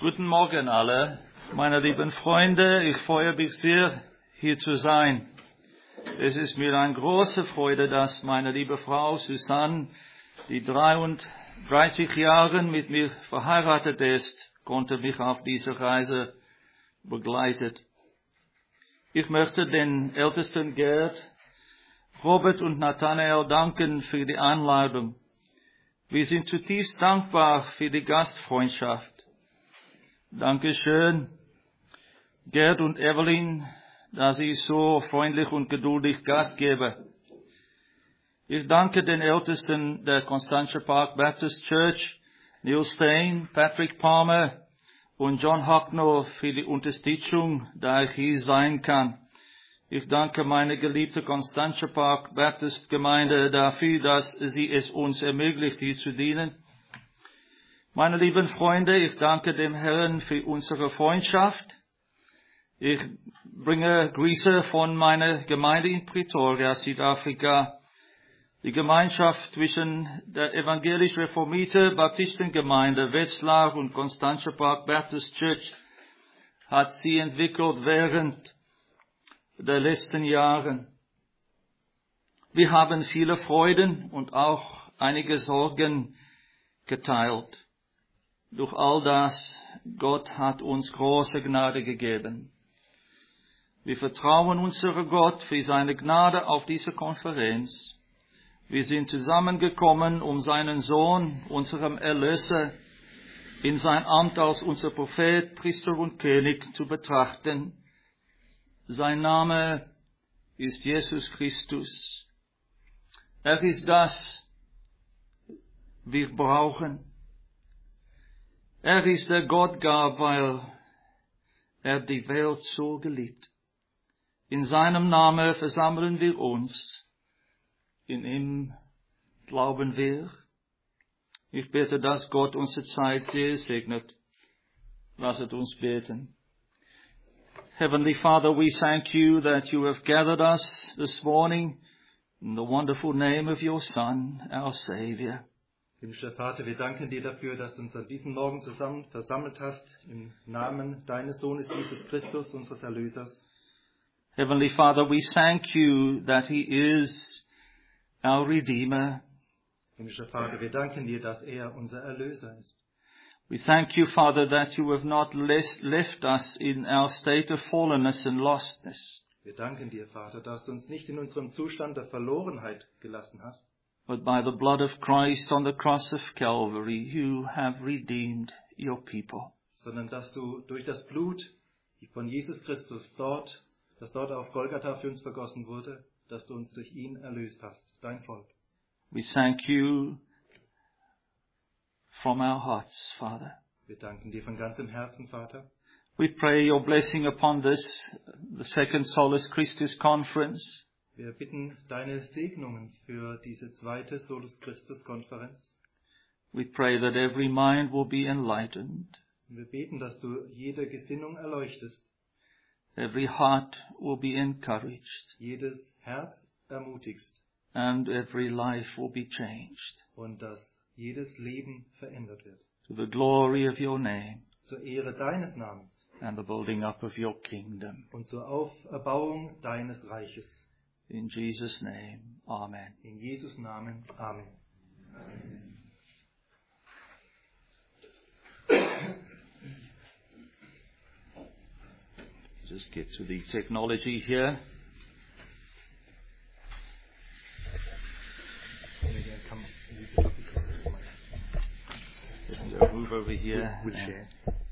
Guten Morgen alle, meine lieben Freunde. Ich freue mich sehr, hier zu sein. Es ist mir eine große Freude, dass meine liebe Frau Susanne, die 33 Jahre mit mir verheiratet ist, konnte mich auf diese Reise begleitet. Ich möchte den Ältesten Gerd, Robert und Nathanael danken für die Einladung. Wir sind zutiefst dankbar für die Gastfreundschaft. Dankeschön, Gerd und Evelyn, dass Sie so freundlich und geduldig Gast geben. Ich danke den Ältesten der Constantia Park Baptist Church, Neil Stein, Patrick Palmer und John Hacknell für die Unterstützung, da ich hier sein kann. Ich danke meine geliebte Constantia Park Baptist Gemeinde dafür, dass sie es uns ermöglicht, hier zu dienen. Meine lieben Freunde, ich danke dem Herrn für unsere Freundschaft. Ich bringe Grüße von meiner Gemeinde in Pretoria, Südafrika. Die Gemeinschaft zwischen der evangelisch-reformierten Baptistengemeinde Wetzlar und Constantia Park Baptist Church hat sie entwickelt während der letzten Jahre. Wir haben viele Freuden und auch einige Sorgen geteilt. Durch all das, Gott hat uns große Gnade gegeben. Wir vertrauen unserem Gott für seine Gnade auf diese Konferenz. Wir sind zusammengekommen, um seinen Sohn, unserem Erlöser, in sein Amt als unser Prophet, Priester und König zu betrachten. Sein Name ist Jesus Christus. Er ist das, wir brauchen. Er ist der Gott gab, weil er die Welt so geliebt. In seinem Namen versammeln wir uns. In ihm glauben wir. Ich bete, dass Gott unsere Zeit sehr segnet. Lasset uns beten. Heavenly Father, we thank you that you have gathered us this morning in the wonderful name of your Son, our Savior. Himmlischer Vater, wir danken dir dafür, dass du uns an diesem Morgen zusammen versammelt hast, im Namen deines Sohnes Jesus Christus, unseres Erlösers. Heavenly Father, we thank you that he is our Redeemer. Himmlischer Vater, wir danken dir, dass er unser Erlöser ist. We thank you, Father, that you have not left us in our state of fallenness and lostness. Wir danken dir, Vater, dass du uns nicht in unserem Zustand der Verlorenheit gelassen hast. But by the blood of Christ on the cross of Calvary, you have redeemed your people. Sondern dass du durch das Blut von Jesus Christus das dort auf Golgatha für uns vergossen wurde, dass du uns durch ihn erlöst hast, dein Volk. We thank you from our hearts, Father. Wir danken dir von ganzem Herzen, Vater. We pray your blessing upon this, the second Solus Christus Conference. Wir bitten deine Segnungen für diese zweite Solus Christus Konferenz. We pray that every mind will be enlightened. Wir beten, dass du jede Gesinnung erleuchtest. Every heart will be encouraged. Jedes Herz ermutigst. And every life will be changed. Und dass jedes Leben verändert wird. To the glory of your name. Zur Ehre deines Namens. And the building up of your kingdom. Und zur Auferbauung deines Reiches. In Jesus' name, Amen. In Jesus' Namen, Amen. Just get to the technology here. We'll move over here. We'll share.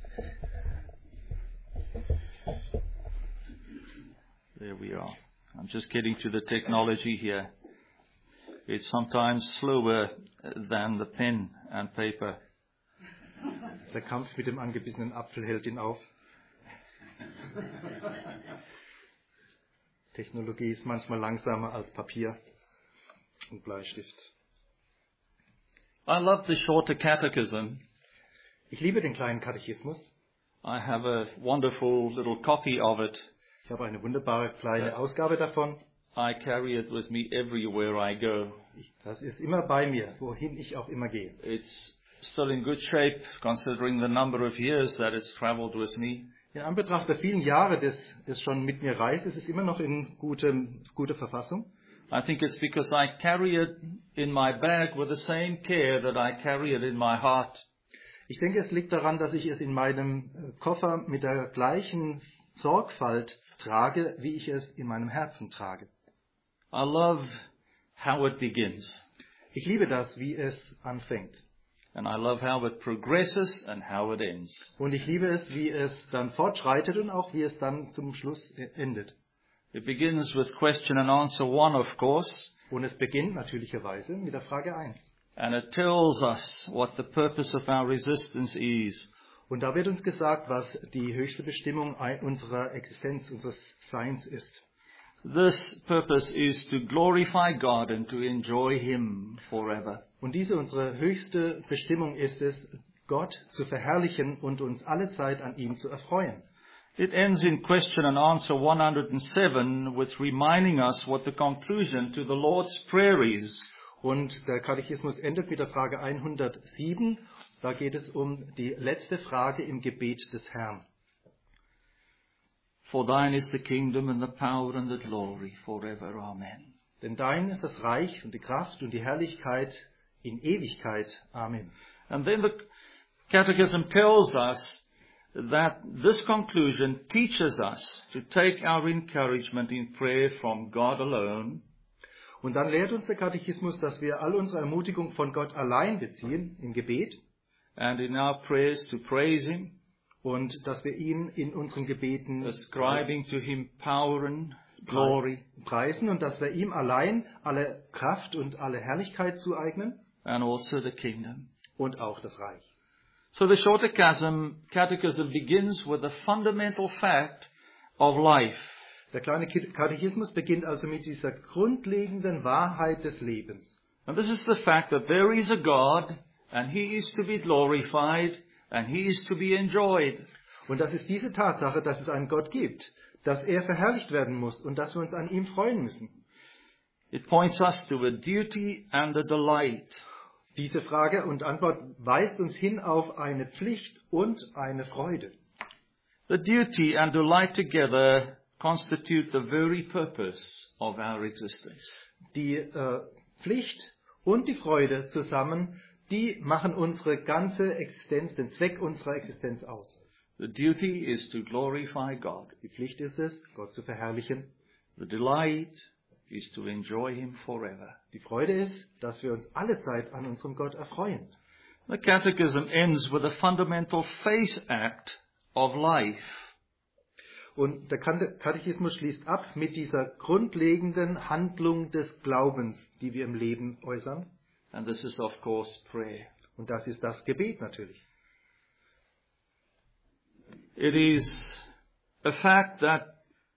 There we are. I'm just getting to the technology here. It's sometimes slower than the pen and paper. Der Kampf mit dem angebissenen Apfel hält ihn auf. Technologie ist manchmal langsamer als Papier und Bleistift. I love the shorter catechism. Ich liebe den kleinen Katechismus. I have a wonderful little copy of it. Ich habe eine wunderbare kleine Ausgabe davon. I carry it with me everywhere I go. Das ist immer bei mir, wohin ich auch immer gehe. It's still in good shape considering the number of years that it's traveled with me. In Anbetracht der vielen Jahre, dass es schon mit mir reist, ist es immer noch in guter Verfassung. I think it's because I carry it in my bag with the same care that I carry it in my heart. Ich denke, es liegt daran, dass ich es in meinem Koffer mit der gleichen Sorgfalt trage, wie ich es in meinem Herzen trage. I love how it begins. Ich liebe das, wie es anfängt. And I love how it progresses and how it ends. Und ich liebe es, wie es dann fortschreitet und auch wie es dann zum Schluss endet. It begins with question and answer 1, of course. Und es beginnt natürlicherweise mit der Frage 1. And it tells us what the purpose of our resistance is. Und da wird uns gesagt, was die höchste Bestimmung unserer Existenz, unseres Seins ist. This purpose is to glorify God and to enjoy Him forever. Und unsere höchste Bestimmung ist es, Gott zu verherrlichen und uns alle Zeit an ihm zu erfreuen. It ends in question and answer 107 with reminding us what the conclusion to the Lord's Prayer is. Und der Katechismus endet mit der Frage 107. Da geht es um die letzte Frage im Gebet des Herrn. For thine is the kingdom and the power and the glory forever. Amen. Denn dein ist das Reich und die Kraft und die Herrlichkeit in Ewigkeit. Amen. And then the Catechism tells us that this conclusion teaches us to take our encouragement in prayer from God alone. Und dann lehrt uns der Katechismus, dass wir all unsere Ermutigung von Gott allein beziehen, im Gebet. And in our prayers to praise Him. Und dass wir ihn in unseren Gebeten ascribing to Him power and glory. Preisen und dass wir ihm allein alle Kraft und alle Herrlichkeit zueignen. And also the kingdom. Und auch das Reich. So the Shorter Catechism begins with the fundamental fact of life. Der kleine Katechismus beginnt also mit dieser grundlegenden Wahrheit des Lebens. And this is the fact that there is a God and He is to be glorified and He is to be enjoyed. Und das ist diese Tatsache, dass es einen Gott gibt, dass er verherrlicht werden muss und dass wir uns an ihm freuen müssen. It points us to a duty and a delight. Diese Frage und Antwort weist uns hin auf eine Pflicht und eine Freude. The duty and delight together constitute the very purpose of our existence. Die Pflicht und die Freude zusammen, die machen unsere ganze Existenz, den Zweck unserer Existenz aus. The duty is to glorify God. Die Pflicht ist es, Gott zu verherrlichen. The delight is to enjoy Him forever. Die Freude ist, dass wir uns alle Zeit an unserem Gott erfreuen. The Catechism ends with a fundamental face act of life. Und der Katechismus schließt ab mit dieser grundlegenden Handlung des Glaubens, die wir im Leben äußern. And this is of course prayer. Und das ist das Gebet natürlich. It is a fact that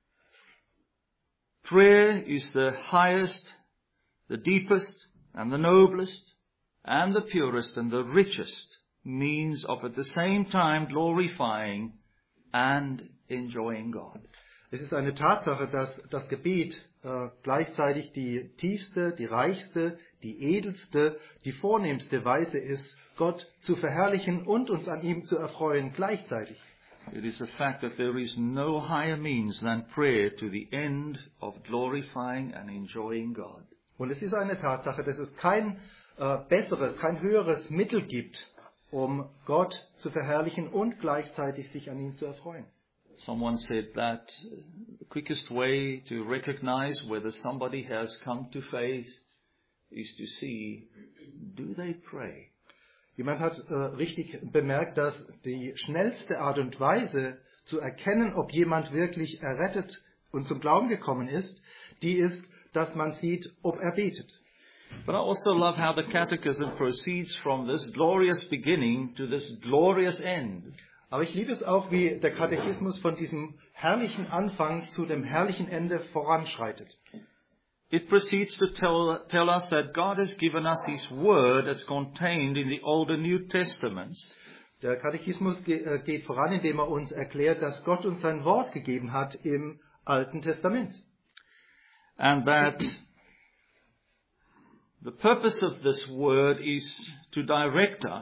prayer is the highest, the deepest, and the noblest, and the purest, and the richest means of at the same time glorifying and enjoying God. Es ist eine Tatsache, dass das Gebet gleichzeitig die tiefste, die reichste, die edelste, die vornehmste Weise ist, Gott zu verherrlichen und uns an ihm zu erfreuen gleichzeitig. It is a fact that there is no higher means than prayer to the end of glorifying and enjoying God. Und es ist eine Tatsache, dass es kein besseres, kein höheres Mittel gibt, um Gott zu verherrlichen und gleichzeitig sich an ihm zu erfreuen. Someone said that the quickest way to recognize whether somebody has come to faith is to see, do they pray? Jemand hat richtig bemerkt, dass die schnellste Art und Weise zu erkennen, ob jemand wirklich errettet und zum Glauben gekommen ist, die ist, dass man sieht, ob er betet. But I also love how the Catechism proceeds from this glorious beginning to this glorious end. Aber ich liebe es auch, wie der Katechismus von diesem herrlichen Anfang zu dem herrlichen Ende voranschreitet. It proceeds to tell us that God has given us His Word as contained in the Old and New Testaments. Der Katechismus geht voran, indem er uns erklärt, dass Gott uns sein Wort gegeben hat im Alten Testament. And that the purpose of this Word is to direct us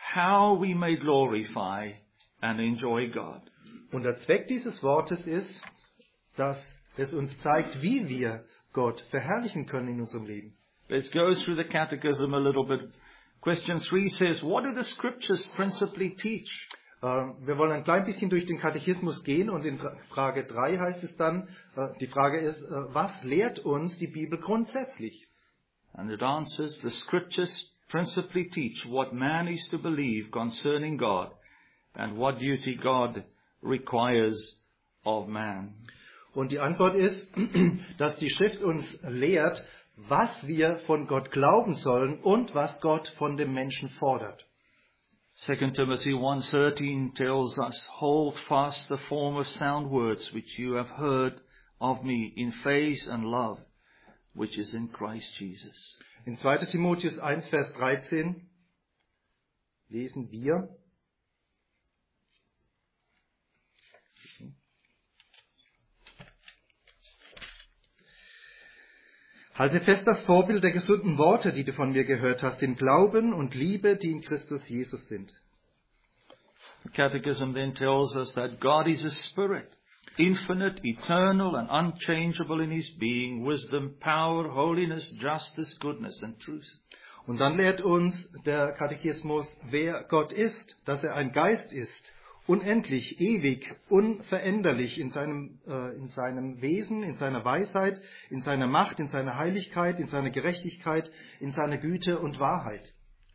how we may glorify and enjoy God. Und der Zweck dieses Wortes ist, dass es uns zeigt, wie wir Gott verherrlichen können in unserem Leben. Let's go through the catechism a little bit. Question 3 says, what do the scriptures principally teach? Wir wollen ein klein bisschen durch den Katechismus gehen und in Frage 3 heißt es dann, die Frage ist, was lehrt uns die Bibel grundsätzlich? And it answers, the scriptures principally teach what man is to believe concerning God and what duty God requires of man. Und die Antwort ist, dass die Schrift uns lehrt, was wir von Gott glauben sollen und was Gott von dem Menschen fordert. 2 Timothy 1:13 tells us, hold fast the form of sound words which you have heard of me in faith and love, which is in Christ Jesus. In 2. Timotheus 1, Vers 13 lesen wir, halte fest das Vorbild der gesunden Worte, die du von mir gehört hast, in Glauben und Liebe, die in Christus Jesus sind. The Catechism then tells us that God is a spirit, infinite, eternal and unchangeable in his being, wisdom, power, holiness, justice, goodness and truth. Und dann lehrt uns der Katechismus, wer Gott ist, dass er ein Geist ist, unendlich, ewig, unveränderlich in seinem Wesen, in seiner Weisheit, in seiner Macht, in seiner Heiligkeit, in seiner Gerechtigkeit, in seiner Güte und Wahrheit.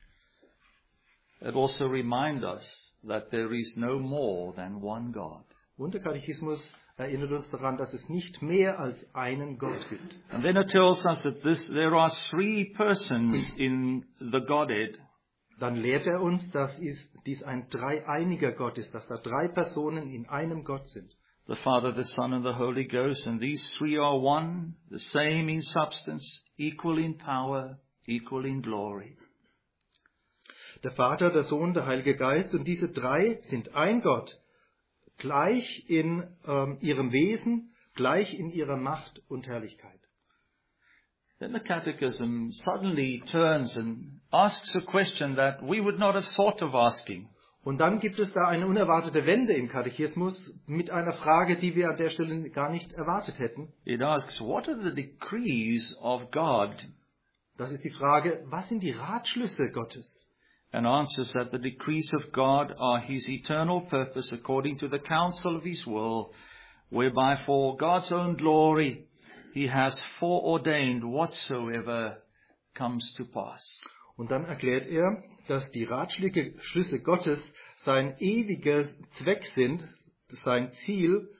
It also reminds us that there is no more than one God. Und der Katechismus erinnert uns daran, dass es nicht mehr als einen Gott gibt. And then it tells us that there are three persons in the Godhead. Dann lehrt er uns, dass dies ein dreieiniger Gott ist, dass da 3 Personen in einem Gott sind. The Father, the Son and the Holy Ghost, and these three are one, the same in substance, equal in power, equal in glory. Der Vater, der Sohn, der Heilige Geist, und diese 3 sind ein Gott, gleich in ihrem Wesen, gleich in ihrer Macht und Herrlichkeit. Then the Catechism suddenly turns and asks a question that we would not have thought of asking. Und dann gibt es da eine unerwartete Wende im Katechismus mit einer Frage, die wir an der Stelle gar nicht erwartet hätten. It asks, what are the decrees of God? Das ist die Frage, was sind die Ratschlüsse Gottes? And answers that the decrees of God are his eternal purpose according to the counsel of his will, whereby for God's own glory he has foreordained whatsoever comes to pass. Und dann erklärt er, dass die Ratschlüsse Gottes sein ewiger Zweck sind, sein Ziel,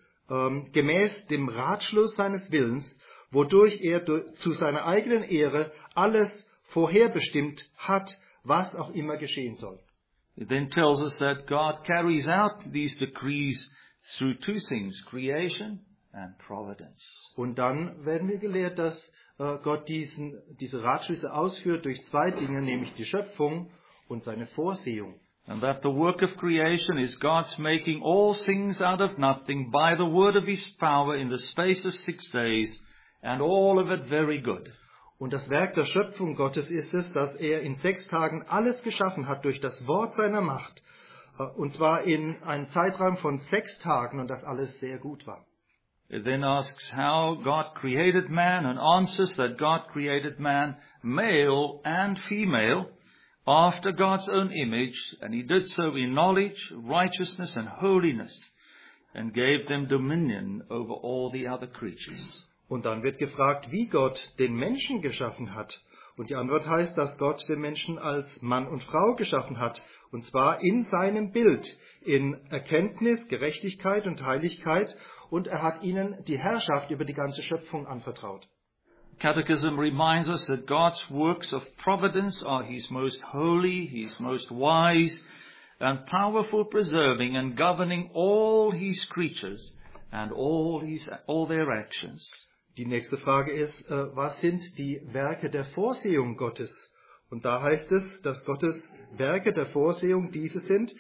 gemäß dem Ratschluss seines Willens, wodurch er zu seiner eigenen Ehre alles vorherbestimmt hat, was auch immer geschehen soll. It then tells us that God carries out these decrees through 2 things, creation and providence. Und dann werden wir gelehrt, dass Gott diese Ratschlüsse ausführt durch 2 Dinge, nämlich die Schöpfung und seine Vorsehung. And that the work of creation is God's making all things out of nothing by the word of his power in the space of 6 days, and all of it very good. Und das Werk der Schöpfung Gottes ist es, dass er in 6 Tagen alles geschaffen hat durch das Wort seiner Macht. Und zwar in einem Zeitraum von 6 Tagen und das alles sehr gut war. It then asks how God created man and answers that God created man male and female after God's own image, and he did so in knowledge, righteousness and holiness, and gave them dominion over all the other creatures. Und dann wird gefragt, wie Gott den Menschen geschaffen hat. Und die Antwort heißt, dass Gott den Menschen als Mann und Frau geschaffen hat. Und zwar in seinem Bild, in Erkenntnis, Gerechtigkeit und Heiligkeit. Und er hat ihnen die Herrschaft über die ganze Schöpfung anvertraut. Catechism reminds us that God's works of providence are his most holy, his most wise and powerful, preserving and governing all his creatures and all their actions. Die nächste Frage ist, was sind die Werke der Vorsehung Gottes? Und da heißt es, dass Gottes Werke der Vorsehung diese sind,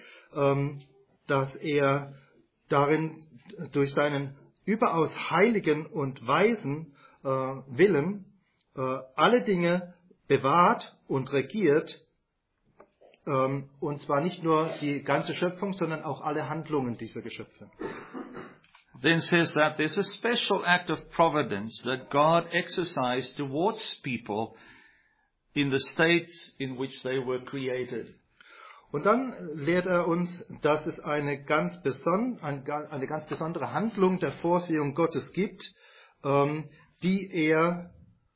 dass er darin durch seinen überaus heiligen und weisen Willen alle Dinge bewahrt und regiert und zwar nicht nur die ganze Schöpfung, sondern auch alle Handlungen dieser Geschöpfe. Then says that there's a special act of providence that God exercised towards people in the state in which they were created. Und dann lehrt er uns, dass es eine ganz besondere Handlung der Vorsehung Gottes gibt, die er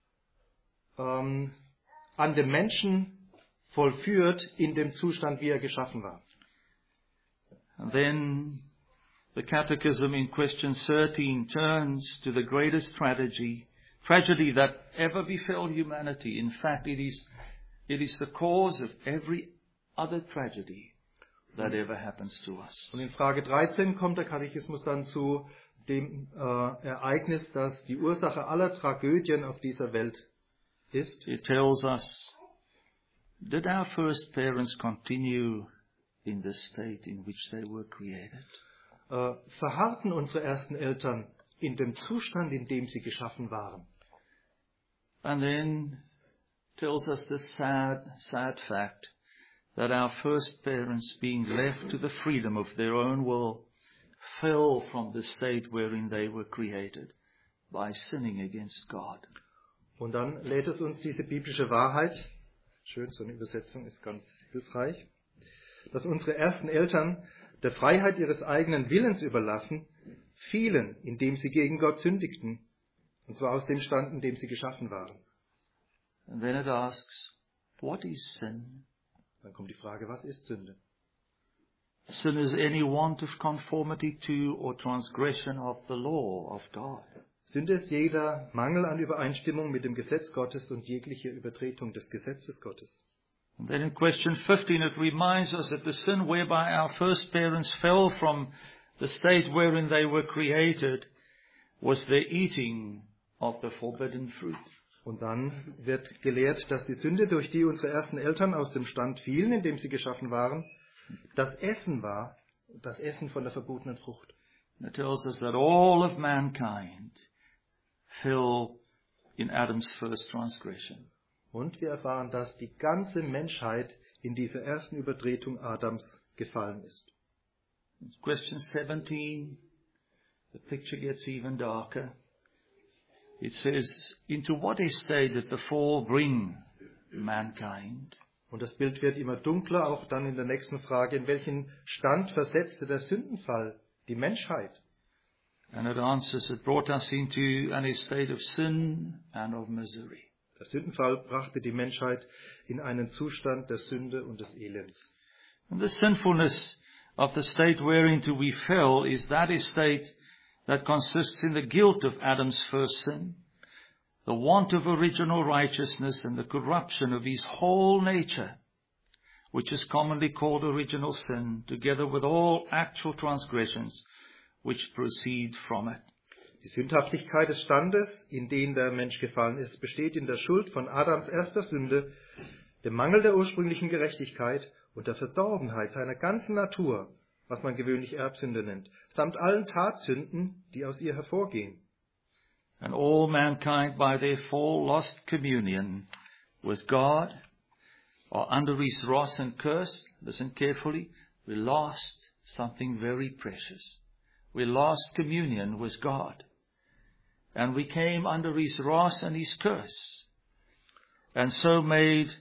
an dem Menschen vollführt in dem Zustand, wie er geschaffen war. And then the Catechism in question 13 turns to the greatest tragedy that ever befell humanity. In fact, it is the cause of every other tragedy that ever happens to us. Und in Frage 13 kommt der Katechismus dann zu dem Ereignis, das die Ursache aller Tragödien auf dieser Welt ist. It tells us, did our first parents continue in the state in which they were created? Verharrten unsere ersten Eltern in dem Zustand, in dem sie geschaffen waren? And then tells us the sad fact that our first parents, being left to the freedom of their own will, fell from the state wherein they were created by sinning against God. Und dann lädt es uns diese biblische Wahrheit, schön, so eine Übersetzung ist ganz hilfreich, dass unsere ersten Eltern der Freiheit ihres eigenen Willens überlassen, fielen, indem sie gegen Gott sündigten, und zwar aus dem Stand, in dem sie geschaffen waren. And then it asks, what is sin? Dann kommt die Frage, was ist Sünde? Sin is any want of conformity to or transgression of the law of God. Sünde ist jeder Mangel an Übereinstimmung mit dem Gesetz Gottes und jegliche Übertretung des Gesetzes Gottes. And then in question 15 it reminds us that the sin whereby our first parents fell from the state wherein they were created was their eating of the forbidden fruit. Und dann wird gelehrt, dass die Sünde, durch die unsere ersten Eltern aus dem Stand fielen, in dem sie geschaffen waren, das Essen war, das Essen von der verbotenen Frucht. It tells us that all of mankind fell in Adam's first transgression. Und wir erfahren, dass die ganze Menschheit in dieser ersten Übertretung Adams gefallen ist. In question 17, the picture gets even darker. It says, into what estate did the fall bring mankind? Und das Bild wird immer dunkler, auch dann in der nächsten Frage, in welchen Stand versetzte der Sündenfall die Menschheit? And it answers, it brought us into an estate of sin and of misery. Der Sündenfall brachte die Menschheit in einen Zustand der Sünde und des Elends. And the sinfulness of the state whereinto we fell is that estate that consists in the guilt of Adam's first sin, the want of original righteousness and the corruption of his whole nature, which is commonly called original sin, together with all actual transgressions which proceed from it. Die Sündhaftigkeit des Standes, in den der Mensch gefallen ist, besteht in der Schuld von Adams erster Sünde, dem Mangel der ursprünglichen Gerechtigkeit und der Verdorbenheit seiner ganzen Natur, was man gewöhnlich Erbsünde nennt, samt allen Tatsünden, die aus ihr hervorgehen. And all mankind by their fall lost communion with God, or under his wrath and curse, listen carefully, we lost something very precious. We lost communion with God. And we came under his wrath and his curse, and so made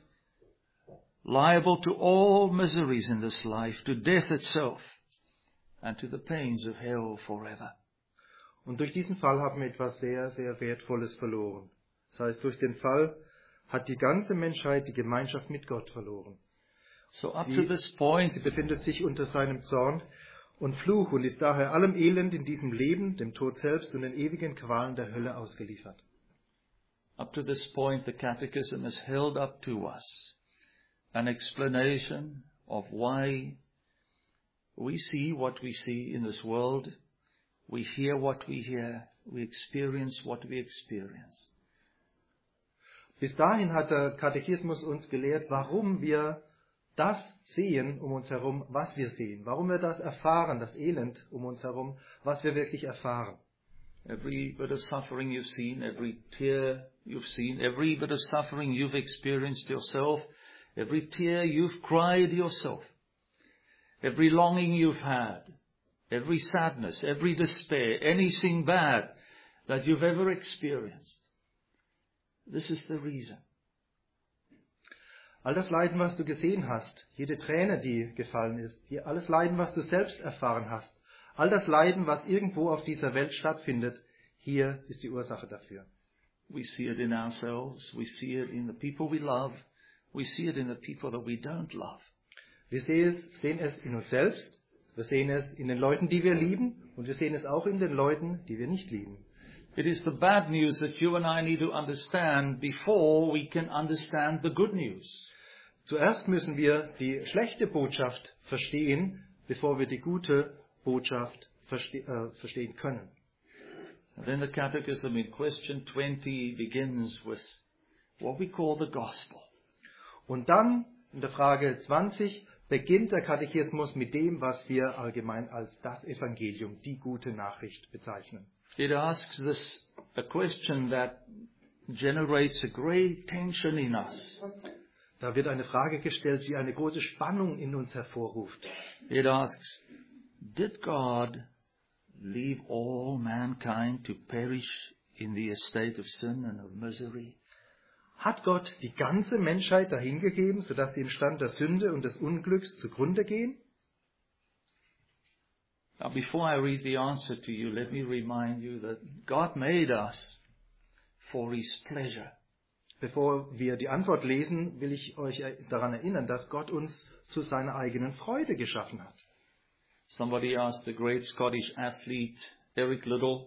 liable to all miseries in this life, to death itself, and to the pains of hell forever. Und durch diesen Fall haben wir etwas sehr, sehr Wertvolles verloren. Das heißt, durch den Fall hat die ganze Menschheit die Gemeinschaft mit Gott verloren. So up to this point, Sie befindet sich unter seinem Zorn und Fluch und ist daher allem Elend in diesem Leben, dem Tod selbst und den ewigen Qualen der Hölle ausgeliefert. Up to this point, the Catechism has held up to us an explanation of why we see what we see in this world, we hear what we hear, we experience what we experience. Bis dahin hat der Katechismus uns gelehrt, warum wir das sehen um uns herum, was wir sehen. Warum wir das erfahren, das Elend um uns herum, was wir wirklich erfahren. Every bit of suffering you've seen, every tear you've seen, every bit of suffering you've experienced yourself, every tear you've cried yourself, every longing you've had, every sadness, every despair, anything bad that you've ever experienced. This is the reason. All das Leiden, was du gesehen hast, jede Träne, die gefallen ist, alles Leiden, was du selbst erfahren hast, all das Leiden, was irgendwo auf dieser Welt stattfindet, hier ist die Ursache dafür. We see it in ourselves, we see it in the people we love, we see it in the people that we don't love. Wir sehen es in uns selbst, wir sehen es in den Leuten, die wir lieben, und wir sehen es auch in den Leuten, die wir nicht lieben. It is the bad news that you and I need to understand before we can understand the good news. Zuerst müssen wir die schlechte Botschaft verstehen, bevor wir die gute Botschaft verstehen können. And then the Catechism in question 20 begins with what we call the gospel. Und dann, in der Frage 20, beginnt der Katechismus mit dem, was wir allgemein als das Evangelium, die gute Nachricht bezeichnen. It asks a question that generates a great tension in us. Da wird eine Frage gestellt, die eine große Spannung in uns hervorruft. It asks, did God leave all mankind to perish in the estate of sin and of misery? Hat Gott die ganze Menschheit dahingegeben, sodass sie im Stand der Sünde und des Unglücks zugrunde gehen? Now, before I read the answer to you, let me remind you that God made us for His pleasure. Bevor wir die Antwort lesen, will ich euch daran erinnern, dass Gott uns zu seiner eigenen Freude geschaffen hat. Somebody asked the great Scottish athlete Eric Liddell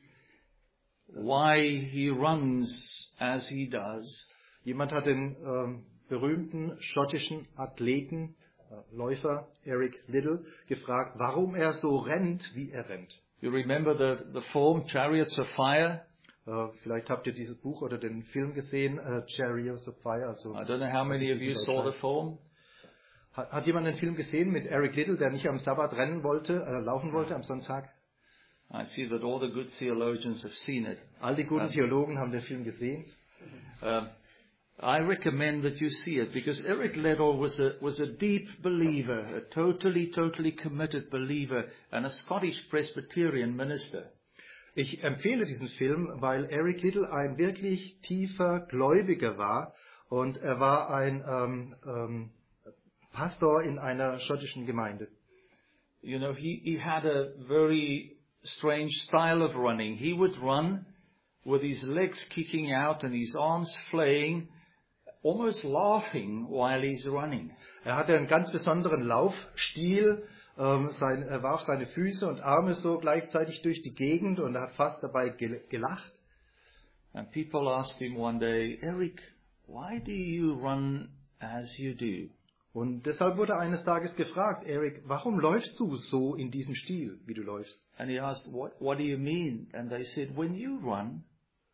why he runs as he does. Jemand hat den berühmten schottischen Athleten, Läufer Eric Liddell gefragt, warum er so rennt, wie er rennt. You remember the film Chariots of Fire? Vielleicht habt ihr dieses Buch oder den Film gesehen, Chariots of Fire. Also, I don't know how many of you saw the film. Hat jemand den Film gesehen mit Eric Liddell, der nicht am Sabbat laufen wollte am Sonntag? I see that all the good theologians have seen it. All die guten Theologen haben den Film gesehen. I recommend that you see it because Eric Liddell was a deep believer, a totally committed believer, and a Scottish Presbyterian minister. Ich empfehle diesen Film, weil Eric Liddell ein wirklich tiefer Gläubiger war und er war ein Pastor in einer schottischen Gemeinde. You know, he had a very strange style of running. He would run with his legs kicking out and his arms flaying, almost laughing while he's running. Er hatte einen ganz besonderen Laufstil. Er warf seine Füße und Arme so gleichzeitig durch die Gegend und er hat fast dabei gelacht. And people asked him one day, Eric, why do you run as you do? Und deshalb wurde er eines Tages gefragt, Eric, warum läufst du so in diesem Stil, wie du läufst? And he asked, what do you mean? And they said, when you run,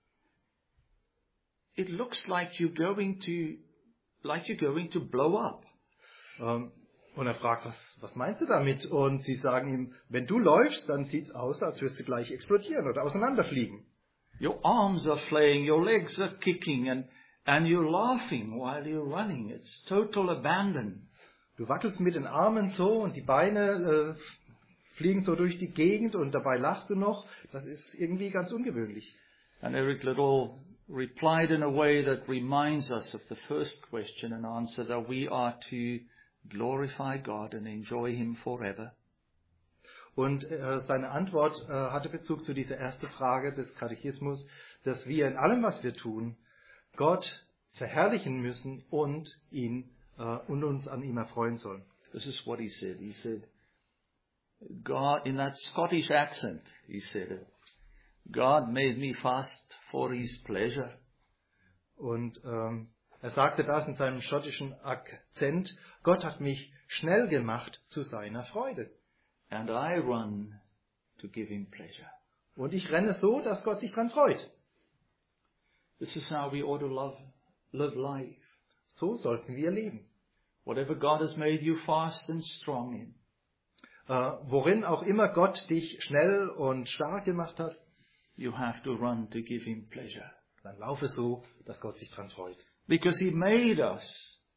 it looks like you're going to blow up. Und er fragt, was meinst du damit? Und sie sagen ihm, wenn du läufst, dann sieht's aus, als würdest du gleich explodieren oder auseinanderfliegen. Your arms are flaying, your legs are kicking, and you're laughing while you're running. It's total abandon. Du wackelst mit den Armen so und die Beine fliegen so durch die Gegend und dabei lachst du noch. Das ist irgendwie ganz ungewöhnlich. And Eric Liddell replied in a way that reminds us of the first question and answer, that we are to glorify God and enjoy Him forever. Und seine Antwort hatte Bezug zu dieser ersten Frage des Katechismus, dass wir in allem, was wir tun, Gott verherrlichen müssen und uns an ihm erfreuen sollen. This is what he said. He said, God, in that Scottish accent, he said it, God made me fast for His pleasure. Und er sagte das in seinem schottischen Akzent, Gott hat mich schnell gemacht zu seiner Freude. And I run to give Him pleasure. Und ich renne so, dass Gott sich dran freut. This is how we ought to live life. So sollten wir leben. Whatever God has made you fast and strong in. Worin auch immer Gott dich schnell und stark gemacht hat, you have to run to give Him pleasure. Dann laufe so, dass Gott sich dran freut. Because He made us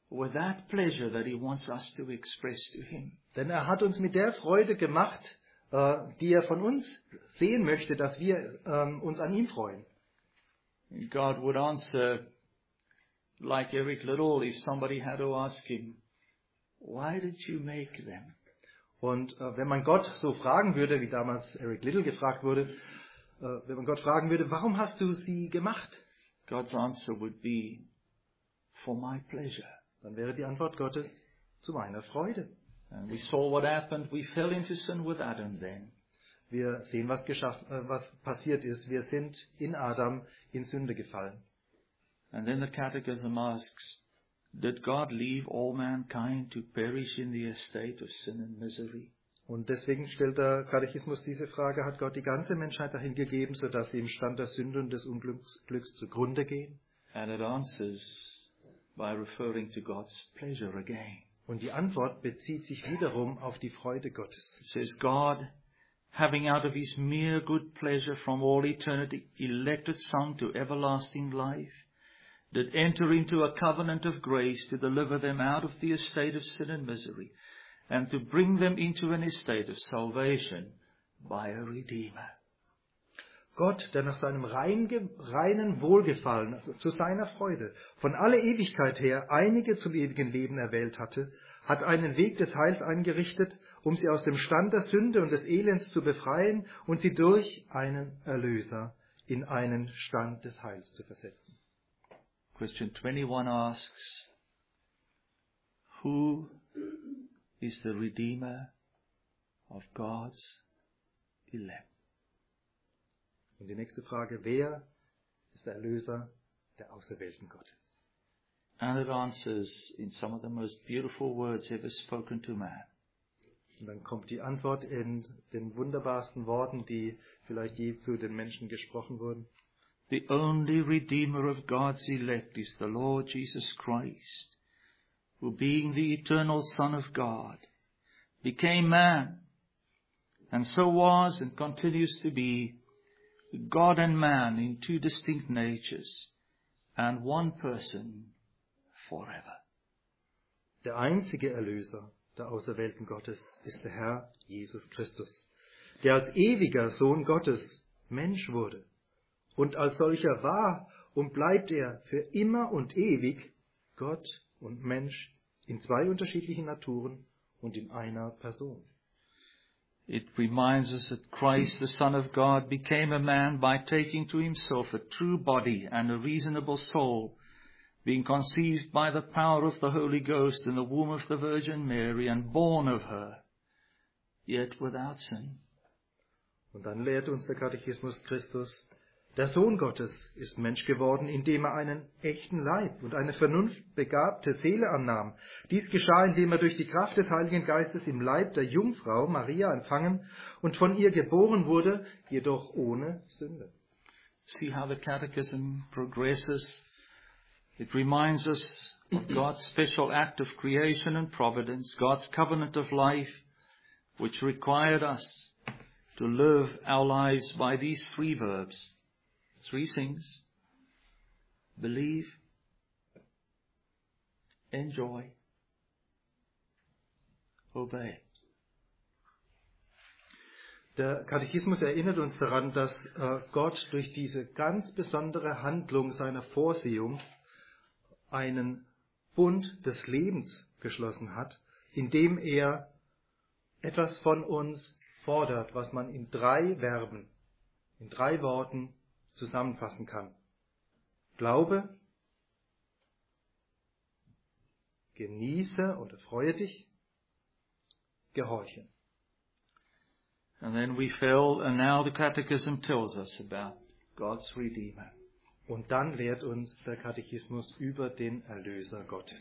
with that pleasure that he wants us to express to him. Denn er hat uns mit der Freude gemacht, die er von uns sehen möchte, dass wir uns an ihm freuen. God would answer like Eric Liddell if somebody had to ask him, why did you make them? Und wenn man Gott so fragen würde, wie damals Eric Liddell gefragt wurde, wenn man Gott fragen würde, warum hast du sie gemacht? God's answer would be, for my pleasure. Dann wäre die Antwort Gottes, zu meiner Freude. And we saw what happened. We fell into sin with Adam then. Wir sehen, was passiert ist. Wir sind in Adam in Sünde gefallen. And then the Catechism asks, did God leave all mankind to perish in the estate of sin and misery? Und deswegen stellt der Katechismus diese Frage, hat Gott die ganze Menschheit dahin gegeben, sodass sie im Stand der Sünde und des Unglücks zugrunde gehen? And it answers by referring to God's pleasure again. Und die Antwort bezieht sich wiederum auf die Freude Gottes. It says, God, having out of his mere good pleasure from all eternity elected some to everlasting life, did enter into a covenant of grace to deliver them out of the estate of sin and misery, and to bring them into an estate of salvation by a Redeemer. Gott, der nach seinem reinen Wohlgefallen, also zu seiner Freude, von aller Ewigkeit her einige zum ewigen Leben erwählt hatte, hat einen Weg des Heils eingerichtet, um sie aus dem Stand der Sünde und des Elends zu befreien und sie durch einen Erlöser in einen Stand des Heils zu versetzen. Question 21 asks, who is the Redeemer of God's elect? Und die nächste Frage, wer ist der Erlöser der Auserwählten Gottes? And it answers in some of the most beautiful words ever spoken to man. Und dann kommt die Antwort in den wunderbarsten Worten, die vielleicht je zu den Menschen gesprochen wurden. The only Redeemer of God's elect is the Lord Jesus Christ, who being the eternal Son of God, became man, and so was and continues to be God and man in two distinct natures, and one person forever. Der einzige Erlöser der Auserwählten Gottes ist der Herr Jesus Christus, der als ewiger Sohn Gottes Mensch wurde. Und als solcher war und bleibt er für immer und ewig Gott und Mensch in zwei unterschiedlichen Naturen und in einer Person. It reminds us that Christ, the Son of God, became a man by taking to himself a true body and a reasonable soul, being conceived by the power of the Holy Ghost in the womb of the Virgin Mary and born of her, yet without sin. Und dann lehrt uns der Katechismus Christus, der Sohn Gottes ist Mensch geworden, indem er einen echten Leib und eine vernunftbegabte Seele annahm. Dies geschah, indem er durch die Kraft des Heiligen Geistes im Leib der Jungfrau Maria empfangen und von ihr geboren wurde, jedoch ohne Sünde. See how the Catechism progresses. It reminds us of God's special act of creation and providence, God's covenant of life, which required us to live our lives by these three verbs. Three things: believe, enjoy, obey. Der Katechismus erinnert uns daran, dass Gott durch diese ganz besondere Handlung seiner Vorsehung einen Bund des Lebens geschlossen hat, indem er etwas von uns fordert, was man in 3 Verben, in 3 Worten zusammenfassen kann. Glaube, genieße oder freue dich, gehorche. And then we fell, and now the Catechism tells us about God's Redeemer. Und dann lehrt uns der Katechismus über den Erlöser Gottes.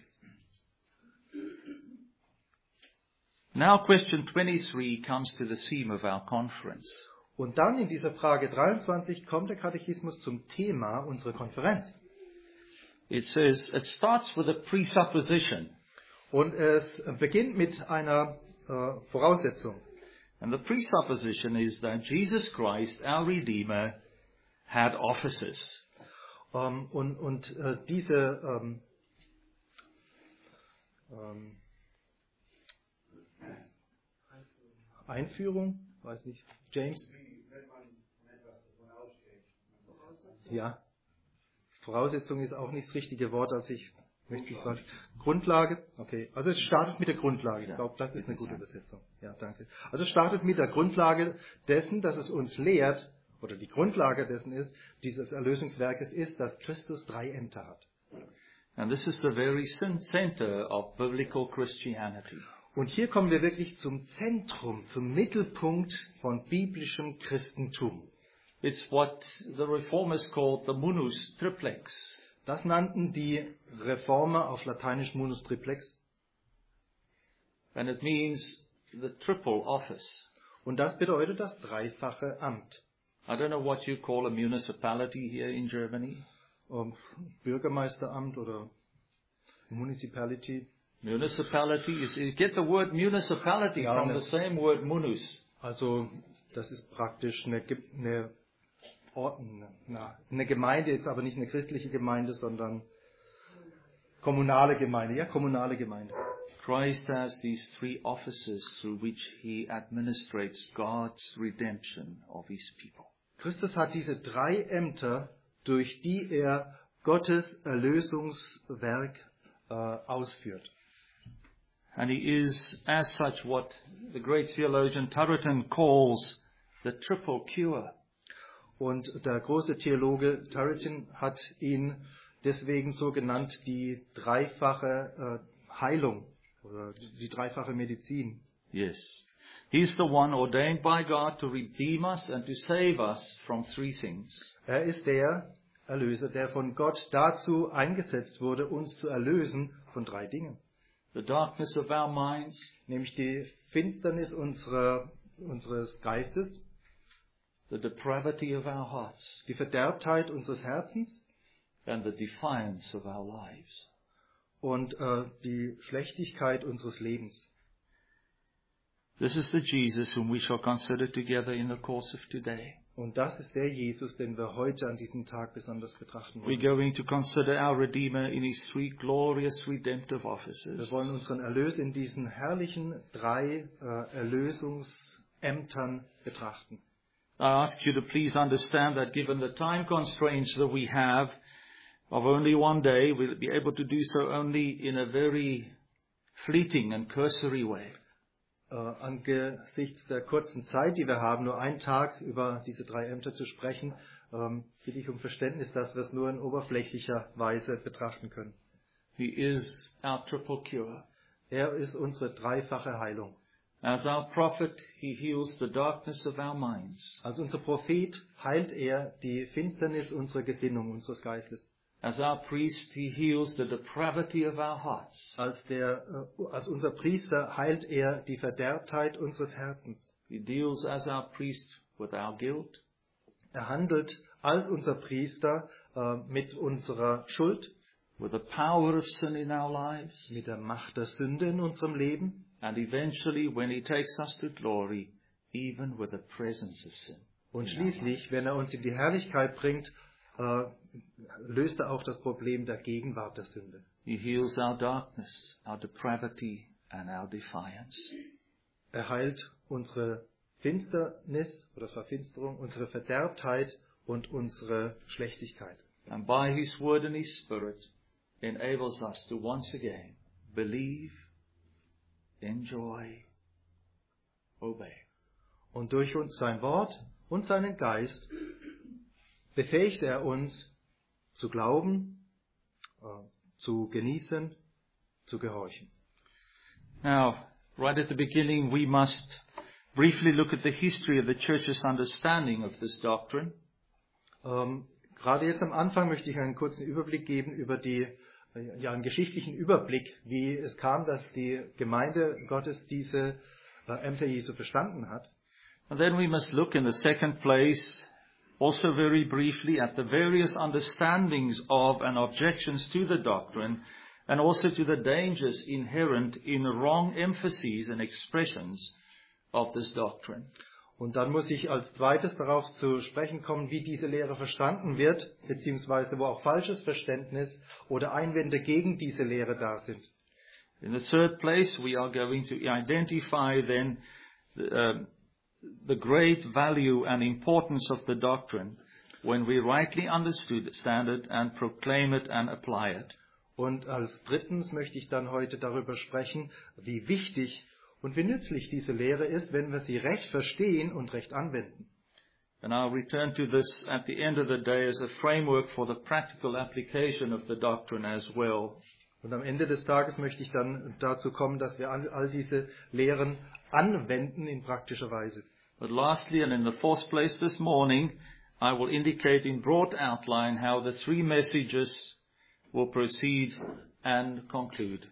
Now question 23 comes to the theme of our conference. Und dann in dieser Frage 23 kommt der Katechismus zum Thema unserer Konferenz. It starts with a presupposition. Und es beginnt mit einer Voraussetzung. And the presupposition is that Jesus Christ, our Redeemer, had offices. Diese Einführung, weiß nicht, James? Ja, Voraussetzung ist auch nicht das richtige Wort, also ich möchte nicht falsch. Grundlage, okay, also es startet mit der Grundlage, ich glaube, das ist eine gute Übersetzung. Ja, danke. Also es startet mit der Grundlage dessen, dass es uns lehrt, oder die Grundlage dessen ist, dieses Erlösungswerkes ist, dass Christus 3 Ämter hat. And this is the very center of biblical Christianity. Und hier kommen wir wirklich zum Zentrum, zum Mittelpunkt von biblischem Christentum. It's what the Reformers called the munus triplex. Das nannten die Reformer auf Lateinisch munus triplex. And it means the triple office. Und das bedeutet das dreifache Amt. I don't know what you call a municipality here in Germany. Bürgermeisteramt oder Municipality. Municipality is, you get the word municipality Ja, from the same word munus. Also das ist praktisch eine Gemeinde, jetzt aber nicht eine christliche Gemeinde, sondern kommunale Gemeinde. Ja, kommunale Gemeinde. Christ has these 3 offices through which he administrates God's redemption of his people. Christus hat diese 3 Ämter, durch die er Gottes Erlösungswerk ausführt. And he is, as such, what the great theologian Turretin calls the triple cure. Und der große Theologe Turretin hat ihn deswegen so genannt, die dreifache Heilung oder die dreifache Medizin. Yes. He's the one ordained by God to redeem us and to save us from 3 things. Er ist der Erlöser, der von Gott dazu eingesetzt wurde, uns zu erlösen von 3 Dingen. The darkness of our minds, Nämlich die Finsternis unseres Geistes, the depravity of our hearts, die Verderbtheit unseres Herzens and the defiance of our lives. und die Schlechtigkeit unseres Lebens. This is the Jesus whom we shall consider together in the course of today. Und das ist der Jesus, den wir heute an diesem Tag besonders betrachten We're wollen. going to consider our Redeemer in his 3 glorious redemptive Wir offices. wollen unseren Erlöser in diesen herrlichen 3 Erlösungsämtern betrachten. I ask you to please understand that given the time constraints that we have of only one day, we'll be able to do so only in a very fleeting and cursory way. Angesichts der kurzen Zeit, die wir haben, nur einen Tag über diese 3 Ämter zu sprechen, bitte ich um Verständnis, dass wir es nur in oberflächlicher Weise betrachten können. He is our triple cure. Er ist unsere dreifache Heilung. As our prophet, he heals the darkness of our minds. Als unser Prophet heilt er die Finsternis unserer Gesinnung, unseres Geistes. As our priest, he heals the depravity of our hearts. Als unser Priester heilt er die Verderbtheit unseres Herzens. He deals as our priest with our guilt. Er handelt als unser Priester mit unserer Schuld, with the power of sin in our lives. mit der Macht der Sünde in unserem Leben. And eventually, when he takes us to glory, even with the presence of sin. Und schließlich, wenn er uns in die Herrlichkeit bringt, löst er auch das Problem der Gegenwart der Sünde. He heals our darkness, our depravity, and our defiance. Er heilt unsere Finsternis oder Verfinsterung, unsere Verderbtheit und unsere Schlechtigkeit. And by his word and his spirit, enables us to once again believe, enjoy, obey. Und durch uns sein Wort und seinen Geist befähigt er uns zu glauben, zu genießen, zu gehorchen. Now, right at the beginning, we must briefly look at the history of the church's understanding of this doctrine. Gerade jetzt am Anfang möchte ich einen kurzen Überblick geben über einen geschichtlichen Überblick, wie es kam, dass die Gemeinde Gottes diese Ämter Jesu verstanden hat. And then we must look in the second place, also very briefly, at the various understandings of and objections to the doctrine, and also to the dangers inherent in wrong emphases and expressions of this doctrine. Und dann muss ich als zweites darauf zu sprechen kommen, wie diese Lehre verstanden wird, beziehungsweise wo auch falsches Verständnis oder Einwände gegen diese Lehre da sind. In the third place, we are going to identify then the great value and importance of the doctrine when we rightly understand it and proclaim it and apply it. Und als drittens möchte ich dann heute darüber sprechen, wie wichtig und wie nützlich diese Lehre ist, wenn wir sie recht verstehen und recht anwenden. And I'll return to this at the end of the day as a framework for the practical application of the doctrine as well. Und am Ende des Tages möchte ich dann dazu kommen, dass wir all diese Lehren anwenden in praktischer Weise. But lastly, and in the fourth place this morning, I will indicate in broad outline how the three messages will proceed and conclude.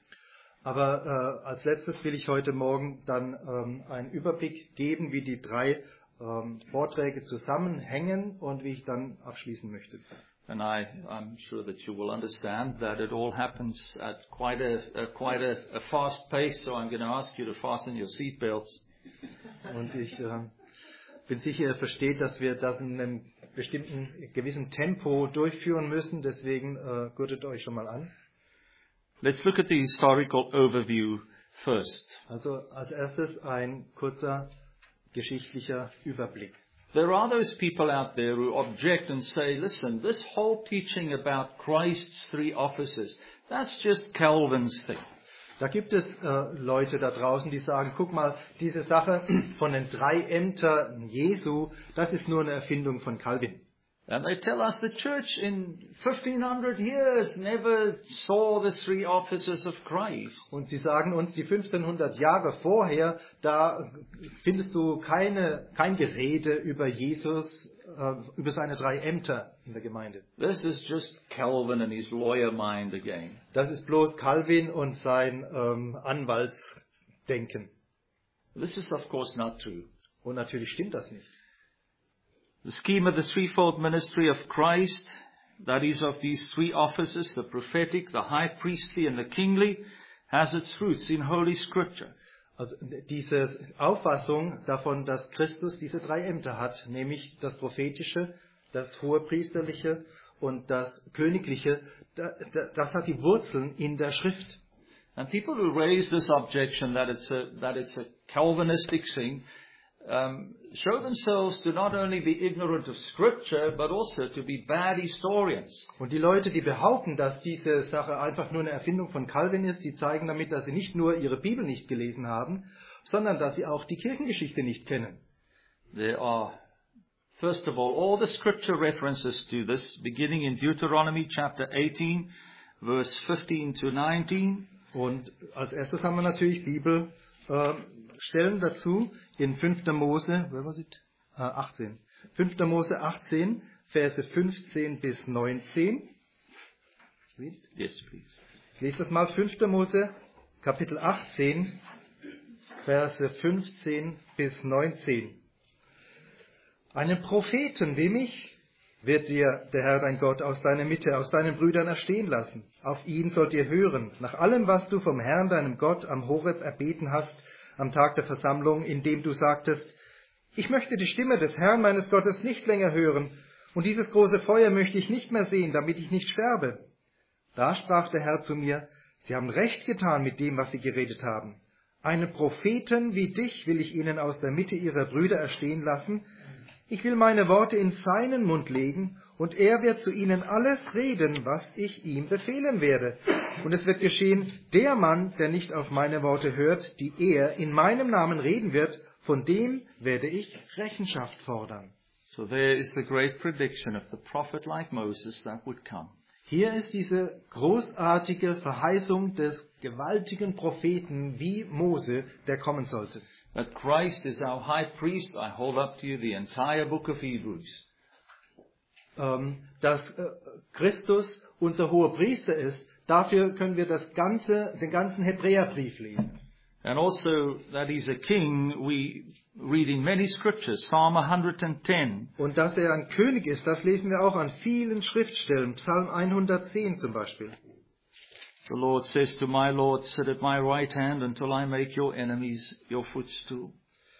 Aber als letztes will ich heute Morgen dann einen Überblick geben, wie die drei Vorträge zusammenhängen und wie ich dann abschließen möchte. And I'm sure that you will understand that it all happens at quite a fast pace, so I'm going to ask you to fasten your seatbelts. Und ich bin sicher, ihr versteht, dass wir das in einem bestimmten, gewissen Tempo durchführen müssen, deswegen gurtet euch schon mal an. Let's look at the historical overview first. Also als erstes ein kurzer geschichtlicher Überblick. There are those people out there who object and say, listen, this whole teaching about Christ's three offices, that's just Calvin's thing. Da gibt es Leute da draußen, die sagen, guck mal, diese Sache von den drei Ämtern Jesu, das ist nur eine Erfindung von Calvin. And they tell us the church in 1500 years never saw the three offices of Christ. Und sie sagen uns, die 1500 Jahre vorher, da findest du kein Gerede über Jesus, über seine drei Ämter in der Gemeinde. This is just Calvin and his lawyer mind again. Das ist bloß Calvin und sein Anwaltsdenken. This is of course not true. Und natürlich stimmt das nicht. The scheme of the threefold ministry of Christ, that is of these three offices, the prophetic, the high priestly and the kingly, has its roots in Holy Scripture. Also diese Auffassung davon, dass Christus diese drei Ämter hat, nämlich das prophetische, das hohepriesterliche und das königliche, das hat die Wurzeln in der Schrift. And people who raise this objection that it's a Calvinistic thing, show themselves to not only be ignorant of Scripture, but also to be bad historians. Und die Leute, die behaupten, dass diese Sache einfach nur eine Erfindung von Calvin ist, die zeigen damit, dass sie nicht nur ihre Bibel nicht gelesen haben, sondern dass sie auch die Kirchengeschichte nicht kennen. There are, first of all the Scripture references to this, beginning in Deuteronomy chapter 18, verse 15 to 19. Und als erstes haben wir natürlich Bibelstellen dazu in 5. Mose, 18. 5. Mose 18, Verse 15 bis 19. Yes, please. Ich lese das mal, 5. Mose, Kapitel 18, Verse 15 bis 19. Einen Propheten wie mich wird dir der Herr dein Gott aus deiner Mitte, aus deinen Brüdern erstehen lassen. Auf ihn sollt ihr hören, nach allem, was du vom Herrn deinem Gott am Horeb erbeten hast, am Tag der Versammlung, indem du sagtest, ich möchte die Stimme des Herrn meines Gottes nicht länger hören, und dieses große Feuer möchte ich nicht mehr sehen, damit ich nicht sterbe. Da sprach der Herr zu mir, sie haben recht getan mit dem, was sie geredet haben. Einen Propheten wie dich will ich ihnen aus der Mitte ihrer Brüder erstehen lassen. Ich will meine Worte in seinen Mund legen, und er wird zu ihnen alles reden, was ich ihm befehlen werde. Und es wird geschehen, der Mann, der nicht auf meine Worte hört, die er in meinem Namen reden wird, von dem werde ich Rechenschaft fordern. So there is the great prediction of the prophet like Moses that would come. Hier ist diese großartige Verheißung des gewaltigen Propheten wie Mose, der kommen sollte. That Christ is our high priest. I hold up to you the entire book of Hebrews. Dass Christus unser hoher Priester ist, dafür können wir den ganzen Hebräerbrief lesen. And also that he's a king, we read in many scriptures, Psalm 110. Und dass er ein König ist, das lesen wir auch an vielen Schriftstellen, Psalm 110 zum Beispiel. The Lord says to my Lord, sit at my right hand until I make your enemies your footstool.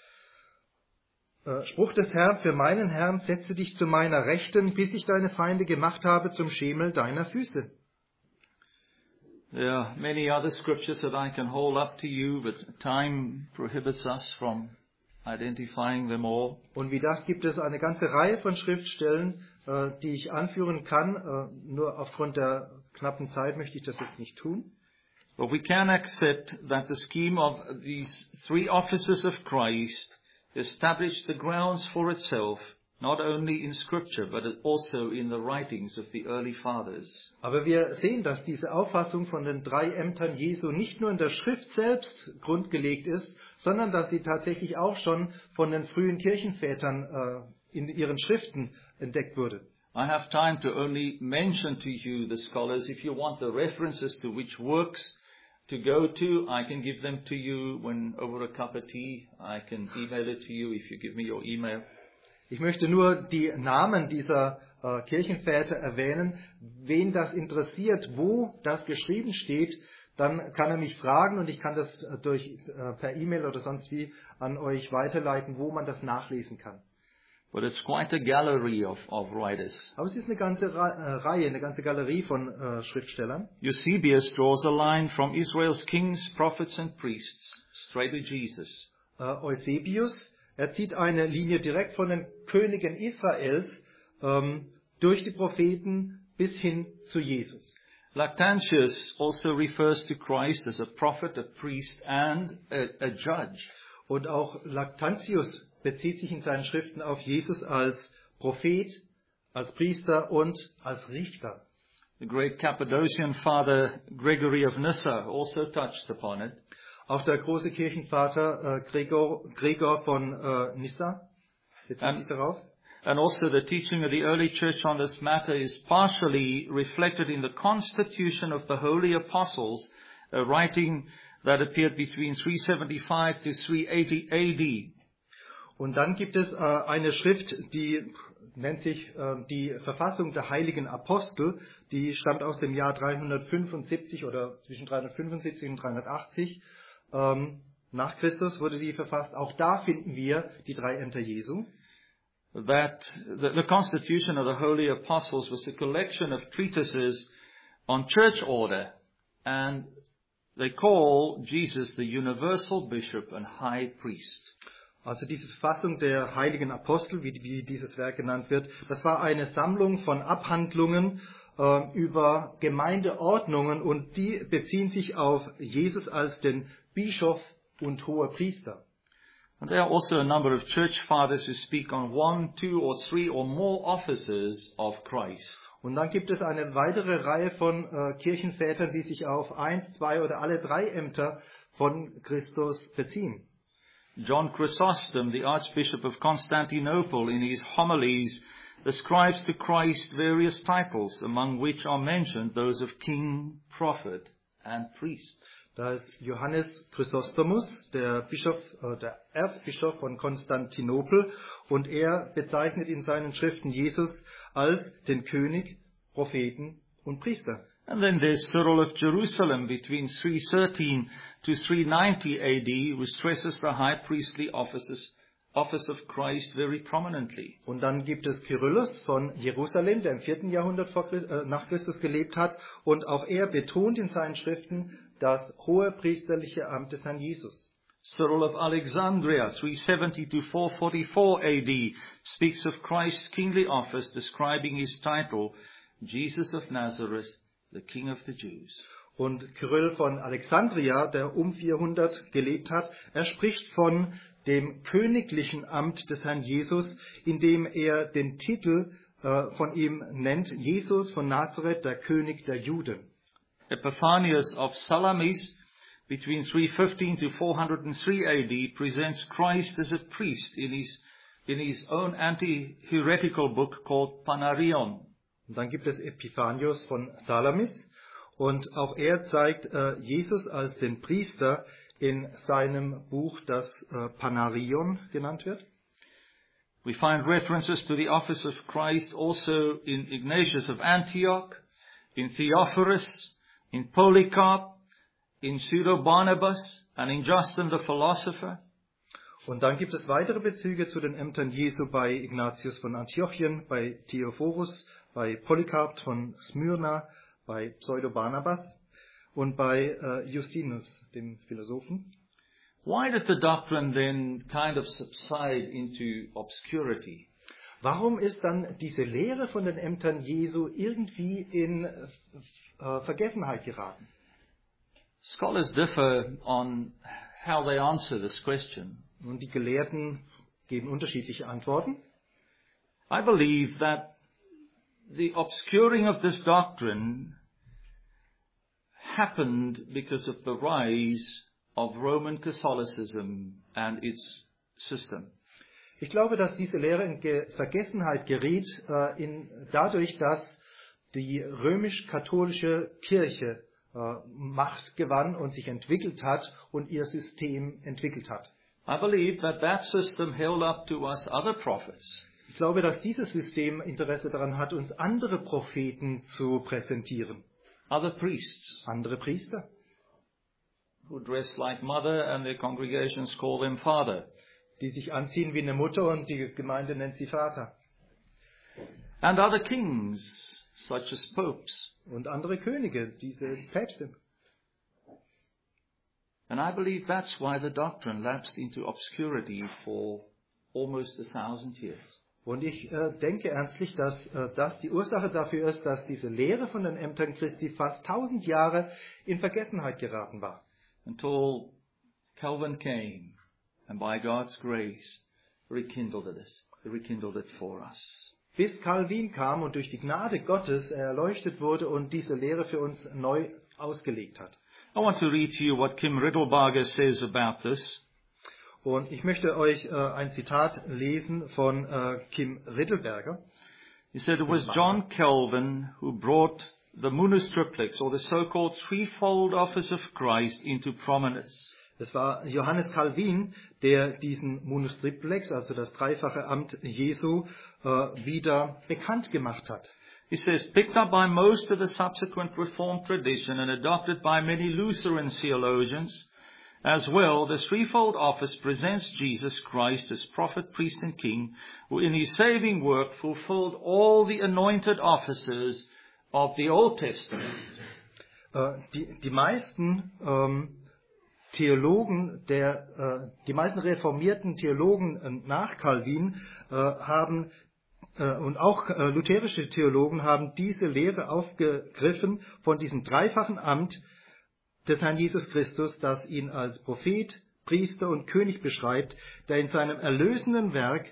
Spruch des Herrn, für meinen Herrn, setze dich zu meiner Rechten, bis ich deine Feinde gemacht habe zum Schemel deiner Füße. There are many other scriptures that I can hold up to you, but time prohibits us from identifying them all. Und wie das gibt es eine ganze Reihe von Schriftstellen, die ich anführen kann. Nur aufgrund der knappen Zeit möchte ich das jetzt nicht tun. But we can accept that the scheme of these three offices of Christ established the grounds for itself, not only in Scripture, but also in the writings of the early fathers. Aber wir sehen, dass diese Auffassung von den 3 Ämtern Jesu nicht nur in der Schrift selbst grundgelegt ist, sondern dass sie tatsächlich auch schon von den frühen Kirchenvätern in ihren Schriften entdeckt wurde. I have time to only mention to you the scholars. If you want the references to which works to go to, I can give them to you when over a cup of tea. I can email it to you if you give me your email. Ich möchte nur die Namen dieser Kirchenväter erwähnen. Wen das interessiert, wo das geschrieben steht, dann kann er mich fragen und ich kann das per E-Mail oder sonst wie an euch weiterleiten, wo man das nachlesen kann. But it's quite a gallery of writers. Aber es ist eine ganze Reihe, eine ganze Galerie von Schriftstellern. Eusebius draws a line from Israel's kings, prophets and priests straight to Jesus. Eusebius, er zieht eine Linie direkt von den Königen Israels durch die Propheten bis hin zu Jesus. Lactantius also refers to Christ as a prophet, a priest and a judge. Und auch Lactantius bezieht sich in seinen Schriften auf Jesus als Prophet, als Priester und als Richter. The great Cappadocian father Gregory of Nyssa also touched upon it. Auch der große Kirchenvater Gregor von Nyssa bezieht sich darauf. And also the teaching of the early church on this matter is partially reflected in the Constitution of the Holy Apostles, a writing that appeared between 375 to 380 AD. Und dann gibt es eine Schrift, die nennt sich die Verfassung der Heiligen Apostel. Die stammt aus dem Jahr 375 oder zwischen 375 und 380 nach Christus wurde die verfasst. Auch da finden wir die 3 Ämter Jesu. That the Constitution of the Holy Apostles was a collection of treatises on church order, and they call Jesus the universal bishop and high priest. Also diese Verfassung der Heiligen Apostel, wie dieses Werk genannt wird, das war eine Sammlung von Abhandlungen über Gemeindeordnungen und die beziehen sich auf Jesus als den Bischof und Hohepriester. And there are also a number of church fathers who speak on 1, 2 or 3 or more offices of Christ. Und dann gibt es eine weitere Reihe von Kirchenvätern, die sich auf 1, 2 oder alle 3 Ämter von Christus beziehen. John Chrysostom, the Archbishop of Constantinople, in his homilies ascribes to Christ various titles, among which are mentioned those of king, prophet and priest. Da ist Johannes Chrysostomus, der Erzbischof von Konstantinopel, und er bezeichnet in seinen Schriften Jesus als den König, Propheten und Priester. And then there's Cyril of Jerusalem between 313 to 390 AD, who stresses the high priestly office of Christ very prominently. Und dann gibt es Kyrillus von Jerusalem, der im 4. Jahrhundert nach Christus gelebt hat, und auch er betont in seinen Schriften das hohe priesterliche Amt des Herrn Jesus. Cyril of Alexandria, 370 to 444 AD, speaks of Christ's kingly office, describing his title, Jesus of Nazareth, the King of the Jews. Und Kyrill von Alexandria, der um 400 gelebt hat, er spricht von dem königlichen Amt des Herrn Jesus, indem er den Titel von ihm nennt, Jesus von Nazareth, der König der Juden. Epiphanius of Salamis, between 315 to 403 AD, presents Christ as a priest in his own anti-heretical book called Panarion. Und dann gibt es Epiphanius von Salamis, und auch er zeigt Jesus als den Priester in seinem Buch, das Panarion genannt wird. We find references to the office of Christ also in Ignatius of Antioch, in Theophorus, in Polycarp, in Pseudo-Barnabas and in Justin the Philosopher. Und dann gibt es weitere Bezüge zu den Ämtern Jesu bei Ignatius von Antiochien, bei Theophorus, bei Polycarp von Smyrna, bei Pseudo-Barnabas. und bei Justinus, dem Philosophen. Why did the doctrine then kind of subside into obscurity? Warum ist dann diese Lehre von den Ämtern Jesu irgendwie in Vergessenheit geraten? Scholars differ on how they answer this question. Und die Gelehrten geben unterschiedliche Antworten. I believe that the obscuring of this doctrine happened because of the rise of Roman Catholicism and its system. Ich glaube, dass diese Lehre in Vergessenheit geriet dadurch, dass die römisch-katholische Kirche Macht gewann und sich entwickelt hat und ihr System entwickelt hat. I believe that system held up to us other prophets. Ich glaube, dass dieses System Interesse daran hat, uns andere Propheten zu präsentieren. Other priests. Andere Priester. Who dress like mother and their congregations call them father. Die sich anziehen wie eine Mutter und die Gemeinde nennt sie Vater. And other kings, such as popes. Und andere Könige, diese Päpste. And I believe that's why the doctrine lapsed into obscurity for almost 1,000 years. Und ich denke ernstlich, dass das die Ursache dafür ist, dass diese Lehre von den Ämtern Christi fast 1000 Jahre in Vergessenheit geraten war. Until Calvin came and by God's grace rekindled it for us. Bis Calvin kam und durch die Gnade Gottes erleuchtet wurde und diese Lehre für uns neu ausgelegt hat. I want to read to you what Kim Riddlebarger says about this. Und ich möchte euch ein Zitat lesen von Kim Riddleberger. He said it was John Calvin who brought the Munus Triplex, or the so-called threefold office of Christ, into prominence. Es war Johannes Calvin, der diesen Munus Triplex, also das dreifache Amt Jesu, wieder bekannt gemacht hat. He says, picked up by most of the subsequent Reformed tradition and adopted by many Lutheran theologians as well, the threefold office presents Jesus Christ as prophet, priest, and king, who in his saving work fulfilled all the anointed offices of the Old Testament. Die meisten Theologen, die meisten reformierten Theologen nach Calvin haben und auch lutherische Theologen haben diese Lehre aufgegriffen von diesem dreifachen Amt des Herrn Jesus Christus, das ihn als Prophet, Priester und König beschreibt, der in seinem erlösenden Werk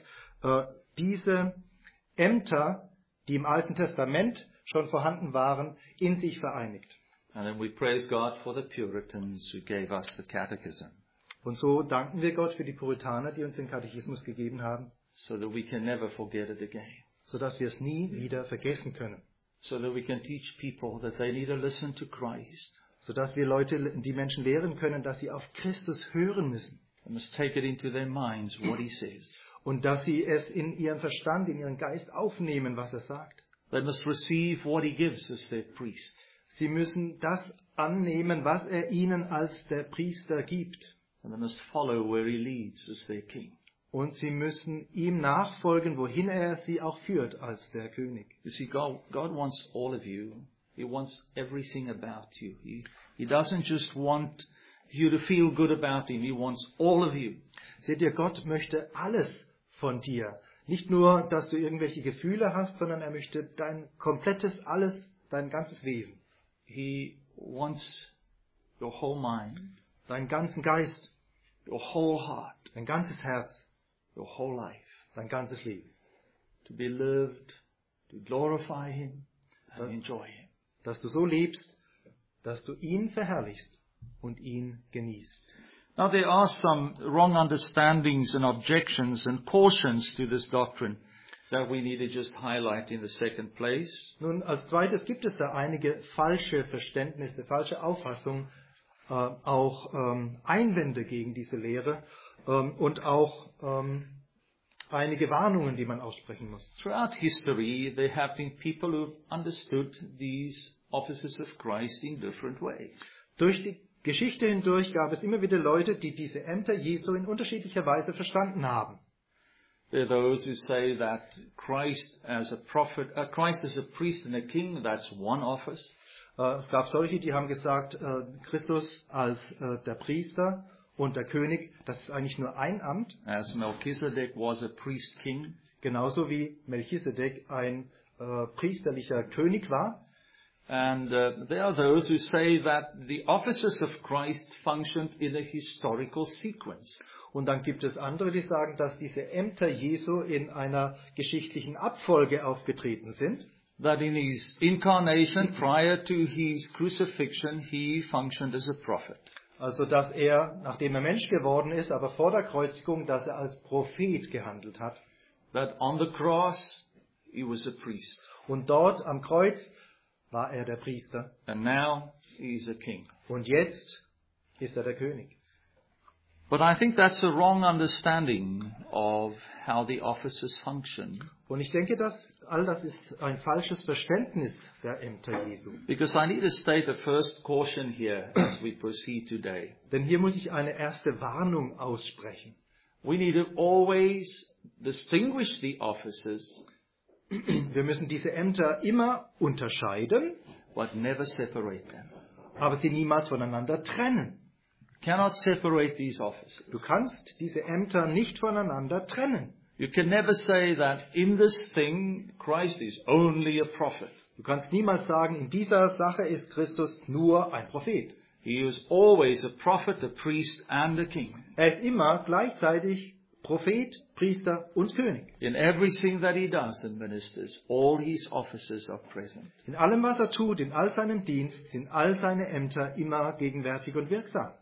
diese Ämter, die im Alten Testament schon vorhanden waren, in sich vereinigt. And then we praise God for the Puritans who gave us the catechism. Und so danken wir Gott für die Puritaner, die uns den Katechismus gegeben haben, so that we can never forget it again. Sodass wir es nie wieder vergessen können. So that we can teach people that they need to listen to Christ. Sodass wir die Menschen lehren können, dass sie auf Christus hören müssen. They must take it into their minds what he says. Und dass sie es in ihren Verstand, in ihren Geist aufnehmen, was er sagt. They must receive what he gives as their priest. Sie müssen das annehmen, was er ihnen als der Priester gibt. And they must follow where he leads as their king. Und sie müssen ihm nachfolgen, wohin er sie auch führt als der König. You see, God wants all of you. He wants everything about you. He doesn't just want you to feel good about him. He wants all of you. Seht ihr, Gott möchte alles von dir. Nicht nur, dass du irgendwelche Gefühle hast, sondern er möchte dein komplettes alles, dein ganzes Wesen. He wants your whole mind, deinen ganzen Geist, your whole heart, dein ganzes Herz, your whole life, dein ganzes Leben. To be lived, to glorify him and enjoy him. Dass du so lebst, dass du ihn verherrlichst und ihn genießt. Now there are some wrong understandings and objections and cautions to this doctrine that we need to just highlight in the second place. Nun, als zweites gibt es da einige falsche Verständnisse, falsche Auffassungen, auch Einwände gegen diese Lehre und auch einige Warnungen, die man aussprechen muss. Throughout history, there have been people who've understood these offices of Christ in different ways. Durch die Geschichte hindurch gab es immer wieder Leute, die diese Ämter Jesu in unterschiedlicher Weise verstanden haben. There are those who say that Christ as a prophet, Christ as a priest and a king, that's one office. Es gab solche, die haben gesagt, Christus als der Priester und der König, das ist eigentlich nur ein Amt. As Melchizedek was a priest king, Genauso wie Melchisedek ein priesterlicher König war. and there are those who say that the offices of Christ functioned in a historical sequence. Und dann gibt es andere, die sagen, dass diese Ämter Jesu in einer geschichtlichen Abfolge aufgetreten sind. That in his incarnation, prior to his crucifixion, he functioned as a prophet. Also dass er, nachdem er Mensch geworden ist, aber vor der Kreuzigung, dass er als Prophet gehandelt hat. That on the cross, he was a priest. Und dort am Kreuz war er der Priester. And now, he is a king. Und jetzt ist er der König. But I think that's a wrong understanding of how the offices function. Und ich denke, all das ist ein falsches Verständnis der Ämter Jesu. Because I need to state a first caution here as we proceed today. Denn hier muss ich eine erste Warnung aussprechen. We need to always distinguish the offices, Wir müssen diese Ämter immer unterscheiden, but never separate them. aber sie niemals voneinander trennen. Cannot separate these offices. Du kannst diese Ämter nicht voneinander trennen. You can never say that in this thing Christ is only a prophet. Du kannst niemals sagen, in dieser Sache ist Christus nur ein Prophet. He is always a prophet, a priest and a king. Er ist immer gleichzeitig Prophet, Priester und König. In everything that he does and ministers, all his offices are present. In allem, was er tut, in all seinem Dienst, sind all seine Ämter immer gegenwärtig und wirksam.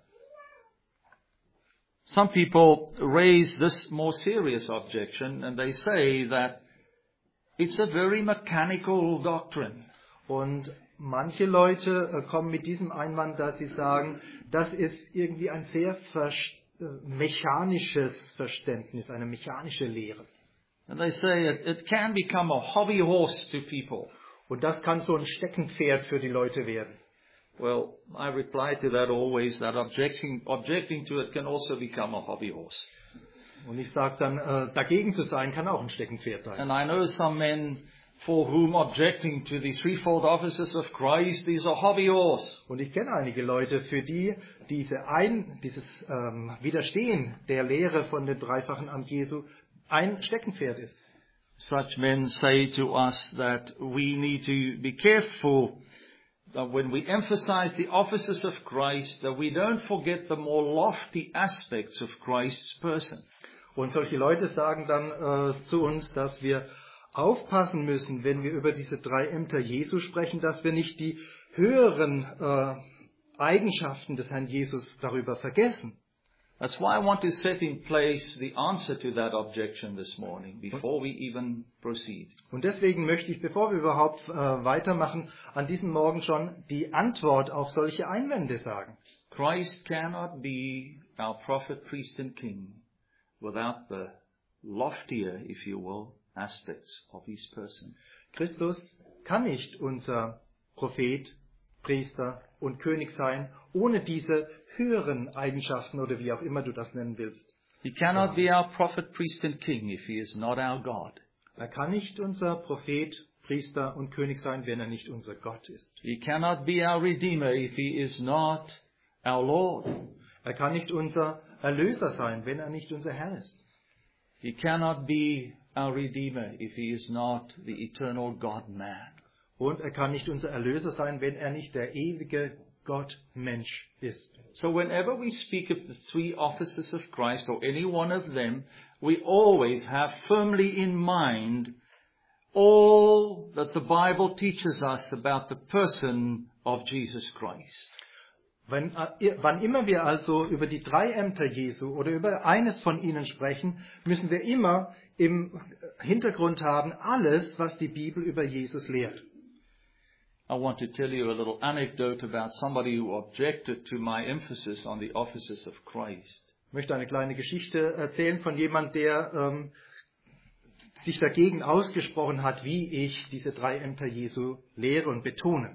Some people raise this more serious objection and they say that it's a very mechanical doctrine. Und manche Leute kommen mit diesem Einwand, dass sie sagen, das ist irgendwie ein sehr mechanisches Verständnis, eine mechanische Lehre. And they say it can become a hobby horse to people. Und das kann so ein Steckenpferd für die Leute werden. Well, I reply to that always that objecting to it can also become a hobby horse. Und ich sage dann, dagegen zu sein, kann auch ein Steckenpferd sein. And I know some men for whom objecting to the threefold offices of Christ is a hobby horse. Und ich kenne einige Leute, für die dieses Widerstehen der Lehre von dem dreifachen Amt Jesu ein Steckenpferd ist. Such men say to us that we need to be careful that when we emphasize the offices of Christ, that we don't forget the more lofty aspects of Christ's person. Und solche Leute sagen dann zu uns, dass wir aufpassen müssen, wenn wir über diese drei Ämter Jesu sprechen, dass wir nicht die höheren Eigenschaften des Herrn Jesus darüber vergessen. That's why I want to set in place the answer to that objection this morning, before we even proceed. Und deswegen möchte ich, bevor wir überhaupt weitermachen, an diesem Morgen schon die Antwort auf solche Einwände sagen. Christ cannot be our prophet, priest and king without the loftier, if you will, aspects of his person. Christus kann nicht unser Prophet, Priester und König sein, ohne diese höheren Eigenschaften oder wie auch immer du das nennen willst. He cannot be our prophet, priest and king if he is not our God. Er kann nicht unser Prophet, Priester und König sein, wenn er nicht unser Gott ist. He cannot be our redeemer if he is not our Lord. Er kann nicht unser Erlöser sein, wenn er nicht unser Herr ist. He cannot be our redeemer if he is not the eternal God-man. Und er kann nicht unser Erlöser sein, wenn er nicht der ewige Gott-Mensch ist. So whenever we speak of the three offices of Christ or any one of them, we always have firmly in mind all that the Bible teaches us about the person of Jesus Christ. Wann immer wir also über die drei Ämter Jesu oder über eines von ihnen sprechen, müssen wir immer im Hintergrund haben alles, was die Bibel über Jesus lehrt. I want to tell you a little anecdote about somebody who objected to my emphasis on the offices of Christ. Ich möchte eine kleine Geschichte erzählen von jemand, der sich dagegen ausgesprochen hat, wie ich diese drei Ämter Jesu lehre und betone.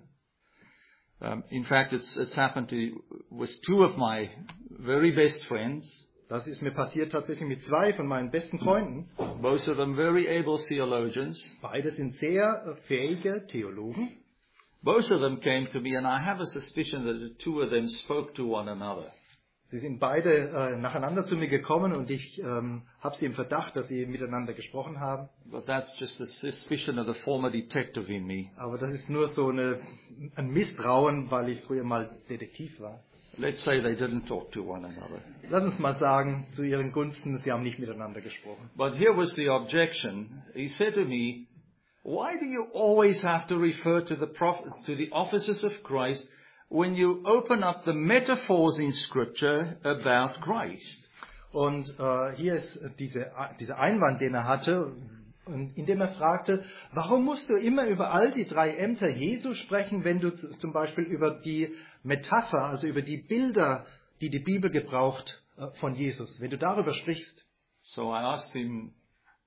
In fact, it's happened with two of my very best friends. Das ist mir passiert tatsächlich mit zwei von meinen besten Freunden. Both of them very able theologians. Beide sind sehr fähige Theologen. Both of them came to me, and I have a suspicion that the two of them spoke to one another. Sie sind beide nacheinander zu mir gekommen und ich habe sie im Verdacht, dass sie miteinander gesprochen haben. But that's just the suspicion of the former detective in me. Aber das ist nur so ein Misstrauen, weil ich früher mal Detektiv war. Let's say they didn't talk to one another. Lass uns mal sagen, zu ihren Gunsten, sie haben nicht miteinander gesprochen. But here was the objection. He said to me, why do you always have to refer to the offices of Christ when you open up the metaphors in Scripture about Christ? Und hier ist dieser Einwand, den er hatte, indem er fragte, warum musst du immer über all die 3 Ämter Jesu sprechen, wenn du zum Beispiel über die Metapher, also über die Bilder, die die Bibel gebraucht von Jesus, wenn du darüber sprichst? So I asked him,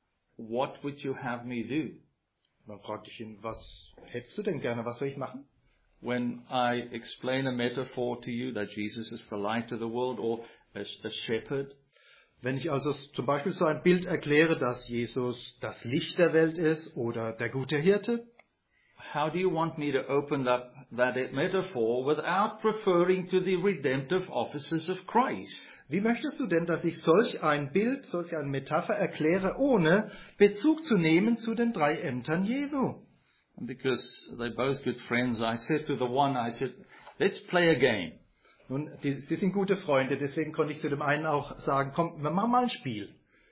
what would you have me do? Dann fragte ich ihn, was hättest du denn gerne, was soll ich machen? When I explain a metaphor to you that Jesus is the light of the world or a shepherd, Wenn ich also zum Beispiel so ein Bild erkläre, dass Jesus das Licht der Welt ist oder der gute Hirte, how do you want me to open up that metaphor without referring to the redemptive offices of Christ? wie möchtest du denn, dass ich solch ein Bild, solch eine Metapher erkläre, ohne Bezug zu nehmen zu den 3 Ämtern Jesu? And because they're both good friends, I said to the one, let's play a game. Nun, sie sind gute Freunde, deswegen konnte ich zu dem einen auch sagen, komm, wir machen mal ein Spiel.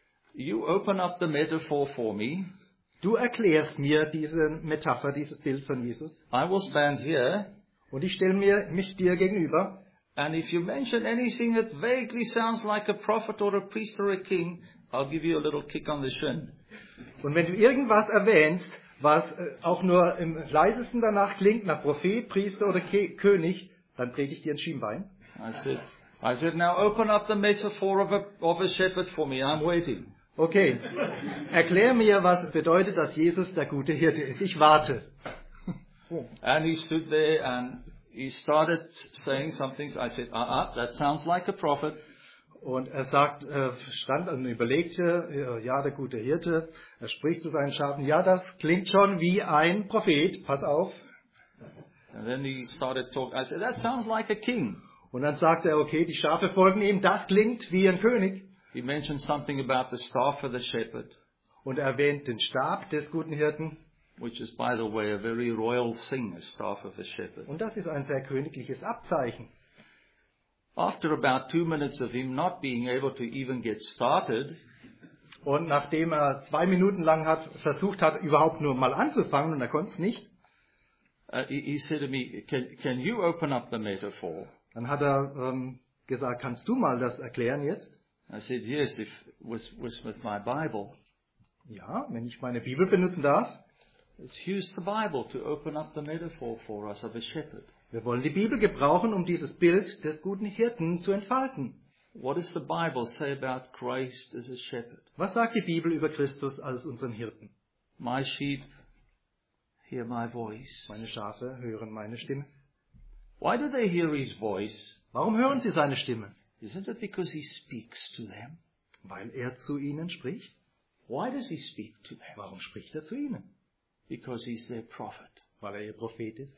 You open up the metaphor for me. Du erklärst mir diese Metapher, dieses Bild von Jesus. I will stand here. Und ich stelle mich dir gegenüber. And if you mention anything that vaguely sounds like a prophet or a priest or a king, I'll give you a little kick on the shin. Und wenn du irgendwas erwähnst, was auch nur im leisesten danach klingt, nach Prophet, Priester oder König, dann trete ich dir ein Schienbein. I said, now open up the metaphor of a shepherd for me. I'm waiting. Okay, erklär mir, was es bedeutet, dass Jesus der gute Hirte ist. Ich warte. And he stood there and he started saying some things. I said, that sounds like a prophet. Und er stand und überlegte, ja, der gute Hirte, er spricht zu seinen Schafen, ja, das klingt schon wie ein Prophet, pass auf. And then he started talking. I said, that sounds like a king. Und dann sagte er, okay, die Schafe folgen ihm, das klingt wie ein König. He mentioned something about the staff of the shepherd. Und er erwähnt den Stab des guten Hirten. Which is, by the way, a very royal thing, a staff of a shepherd. Und das ist ein sehr königliches Abzeichen. After about 2 minutes of him not being able to even get started, und nachdem er 2 Minuten lang versucht hat, überhaupt nur mal anzufangen, und er konnte es nicht, he said to me, can you open up the metaphor? Dann hat er gesagt, kannst du mal das erklären jetzt? I said, yes, with my Bible. Ja, wenn ich meine Bibel benutzen darf. Let's use the Bible to open up the metaphor for us of a shepherd. Wir wollen die Bibel gebrauchen, um dieses Bild des guten Hirten zu entfalten. What does the Bible say about Christ as a shepherd? Was sagt die Bibel über Christus als unseren Hirten? My sheep hear my voice. Meine Schafe hören meine Stimme. Why do they hear his voice? Warum hören sie seine Stimme? Isn't it because he speaks to them? Weil er zu ihnen spricht. Why does he speak to them? Warum spricht er zu ihnen? Because he's their prophet. Weil er ihr Prophet ist.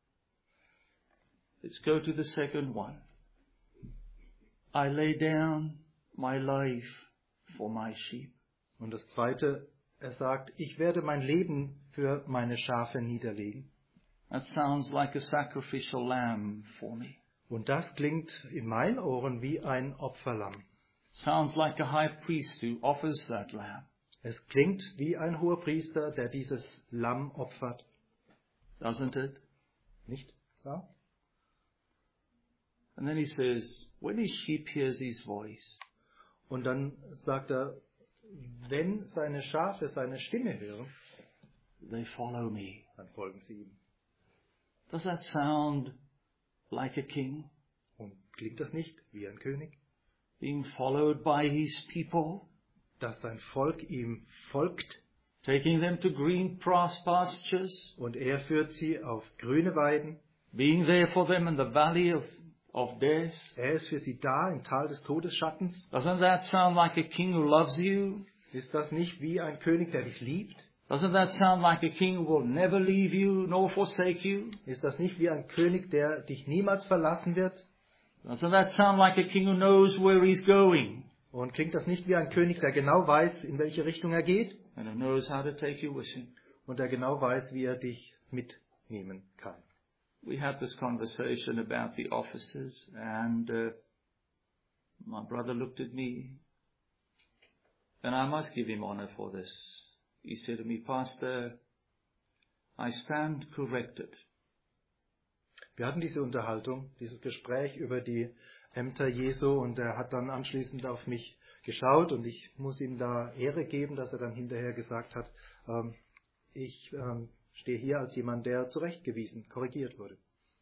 Let's go to the second one. I lay down my life for my sheep. Und das zweite, er sagt, ich werde mein Leben für meine Schafe niederlegen. That sounds like a sacrificial lamb for me. Und das klingt in meinen Ohren wie ein Opferlamm. Sounds like a high priest who offers that lamb. Es klingt wie ein Hohepriester, der dieses Lamm opfert. Doesn't it? Nicht wahr? And then he says, when his sheep hears his voice. Und dann sagt er, wenn seine Schafe seine Stimme hören, they follow me. Dann folgen sie ihm. Does that sound like a king? Und klingt das nicht wie ein König? Being followed by his people. Dass sein Volk ihm folgt. Taking them to green pastures. Und er führt sie auf grüne Weiden. Being there for them in the valley of death. Er ist für sie da im Tal des Todesschattens. Doesn't that sound like a king who loves you? Ist das nicht wie ein König, der dich liebt? Doesn't that sound like a king who will never leave you nor forsake you? Ist das nicht wie ein König, der dich niemals verlassen wird? Doesn't that sound like a king who knows where he's going? Und klingt das nicht wie ein König, der genau weiß, in welche Richtung er geht? And who knows how to take you with him? Und der genau weiß, wie er dich mitnehmen kann. We had this conversation about the offices, and my brother looked at me, and I must give him honor for this. He said to me, Pastor, I stand corrected. Wir hatten diese Unterhaltung, dieses Gespräch über die Ämter Jesu, und er hat dann anschließend auf mich geschaut, und ich muss ihm da Ehre geben, dass er dann hinterher gesagt hat, ich stehe hier als jemand, der zurechtgewiesen, korrigiert wurde.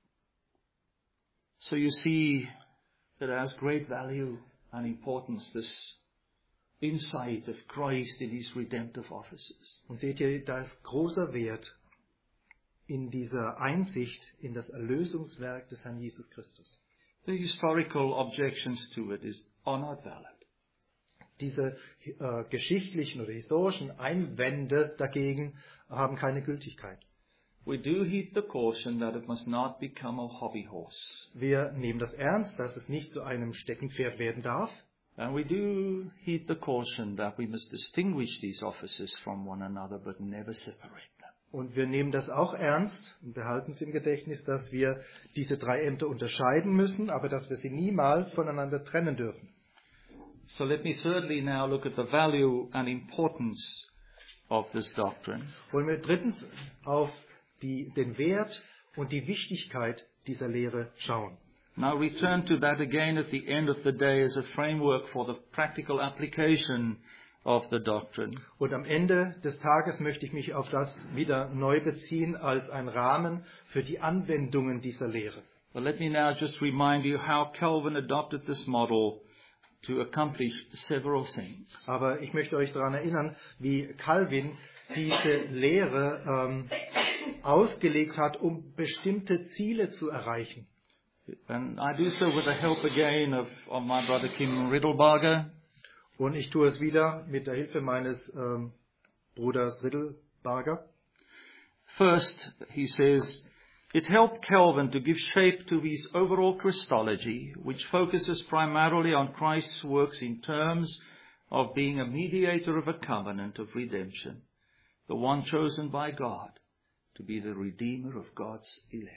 So you see that it has great value and importance, this insight of Christ in his redemptive offices. Und seht ihr, da ist großer Wert in dieser Einsicht in das Erlösungswerk des Herrn Jesus Christus. The historical objections to it are not valid. Diese geschichtlichen oder historischen Einwände dagegen haben keine Gültigkeit. We do heed the caution that it must not become a hobby horse. Wir nehmen das ernst, dass es nicht zu einem Steckenpferd werden darf. And we do heed the caution that we must distinguish these offices from one another, but never separate them. Und wir nehmen das auch ernst und behalten es im Gedächtnis, dass wir diese drei Ämter unterscheiden müssen, aber dass wir sie niemals voneinander trennen dürfen. So let me thirdly now look at the value and importance of this doctrine. Wollen wir drittens auf den Wert und die Wichtigkeit dieser Lehre schauen. Now return to that again at the end of the day as a framework for the practical application of the doctrine. Und am Ende des Tages möchte ich mich auf das wieder neu beziehen als ein Rahmen für die Anwendungen dieser Lehre. But let me now just remind you how Calvin adopted this model to accomplish several things. Aber ich möchte euch daran erinnern, wie Calvin diese Lehre ausgelegt hat, um bestimmte Ziele zu erreichen. And I do so with the help again of my brother Kim Riddlebarger. Und ich tue es wieder mit der Hilfe meines Bruders Riddlebarger. First, he says, it helped Calvin to give shape to his overall Christology, which focuses primarily on Christ's works in terms of being a mediator of a covenant of redemption, the one chosen by God to be the redeemer of God's elect.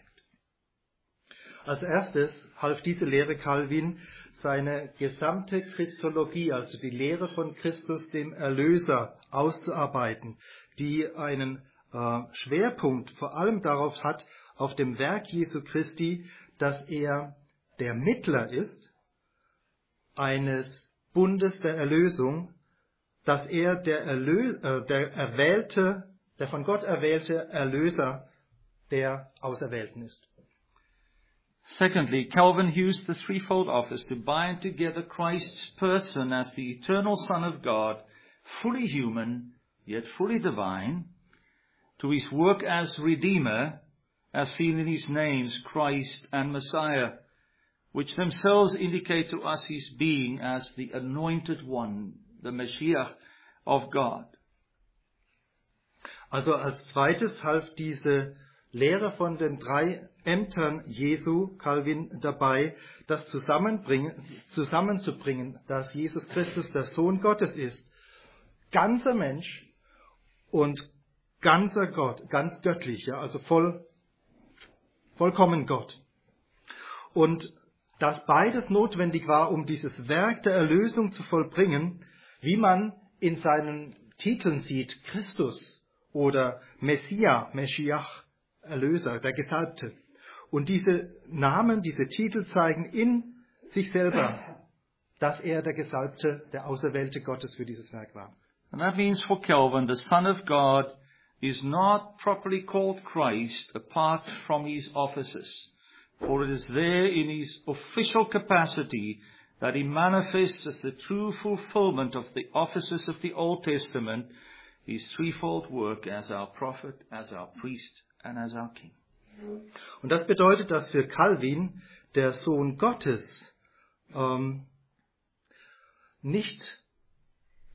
Als erstes half diese Lehre Calvin, seine gesamte Christologie, also die Lehre von Christus, dem Erlöser, auszuarbeiten, die einen Schwerpunkt vor allem darauf hat, auf dem Werk Jesu Christi, dass er der Mittler ist, eines Bundes der Erlösung, dass er der von Gott erwählte Erlöser der Auserwählten ist. Secondly, Calvin used the threefold office to bind together Christ's person as the eternal Son of God, fully human, yet fully divine, to his work as Redeemer, as seen in his names, Christ and Messiah, which themselves indicate to us his being as the anointed one, the Messiah of God. Also als zweites half diese Lehre von den drei Ämtern Jesu Calvin dabei, das zusammenzubringen, dass Jesus Christus der Sohn Gottes ist, ganzer Mensch und ganzer Gott, ganz göttlich, ja, also vollkommen Gott. Und dass beides notwendig war, um dieses Werk der Erlösung zu vollbringen, wie man in seinen Titeln sieht, Christus oder Meschiach, Erlöser, der Gesalbte. Und diese Namen, diese Titel zeigen in sich selber, dass er der Gesalbte, der Auserwählte Gottes für dieses Werk war. And that means for Calvin, the Son of God is not properly called Christ apart from his offices, for it is there in his official capacity that he manifests as the true fulfillment of the offices of the Old Testament, his threefold work as our prophet, as our priest, and as our king. Und das bedeutet, dass für Calvin der Sohn Gottes nicht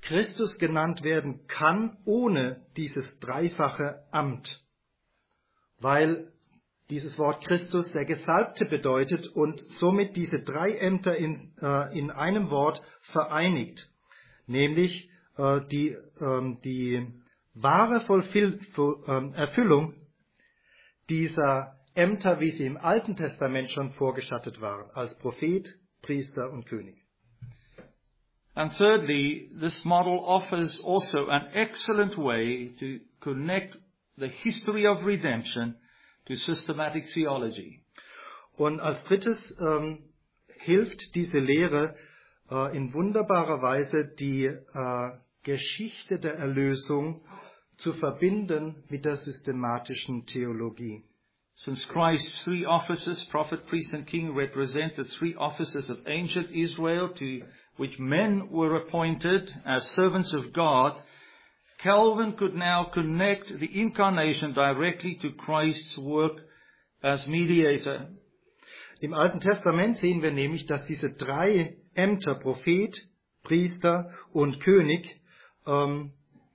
Christus genannt werden kann ohne dieses dreifache Amt, weil dieses Wort Christus der Gesalbte bedeutet und somit diese drei Ämter in einem Wort vereinigt, nämlich die wahre Erfüllung dieser Ämter, wie sie im Alten Testament schon vorgeschattet waren, als Prophet, Priester und König. And thirdly, this model offers also an excellent way to connect the history of redemption to systematic theology. Und als drittes hilft diese Lehre in wunderbarer Weise die Geschichte der Erlösung zu verbinden mit der systematischen Theologie. Since Christ's three offices, prophet, priest and king, represent the three offices of ancient Israel to which men were appointed as servants of God, Calvin could now connect the incarnation directly to Christ's work as mediator. Im Alten Testament sehen wir nämlich, dass diese drei Ämter, Prophet, Priester und König, von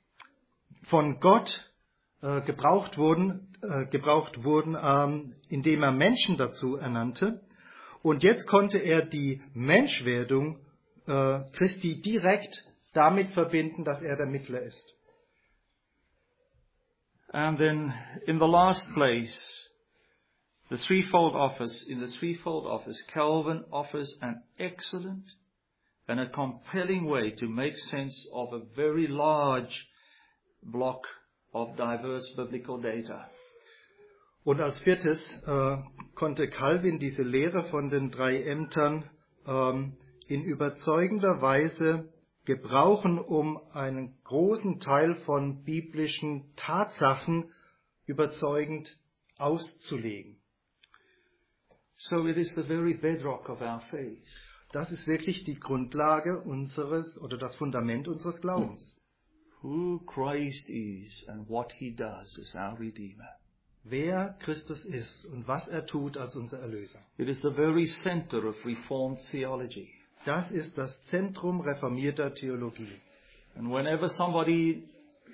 Gott gebraucht wurden, indem er Menschen dazu ernannte. Und jetzt konnte er die Menschwerdung Christi direkt damit verbinden, dass er der Mittler ist. And then in the last place, in the threefold office, Calvin offers an excellent and a compelling way to make sense of a very large block of diverse biblical data. Und als viertes konnte Calvin diese Lehre von den drei Ämtern in überzeugender Weise gebrauchen, um einen großen Teil von biblischen Tatsachen überzeugend auszulegen. So it is the very bedrock of our faith. Das ist wirklich die Grundlage das Fundament unseres Glaubens. Who Christ is and what he does as our Redeemer. Wer Christus ist und was er tut als unser Erlöser. It is the very center of Reformed theology. Das ist das Zentrum reformierter Theologie. And whenever somebody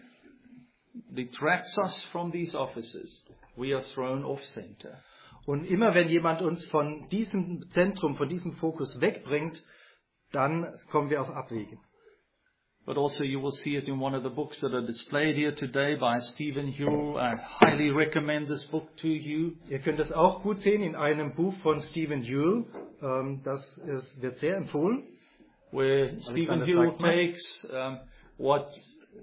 detracts us from these offices, we are thrown off center. Und immer wenn jemand uns von diesem Zentrum, von diesem Fokus wegbringt, dann kommen wir auf Abwege. But also you will see it in one of the books that are displayed here today by Stephen Hewell. I highly recommend this book to you. Ihr könnt es auch gut sehen in einem Buch von Stephen Hewell. Wird sehr empfohlen. Where Stephen Hewell takes what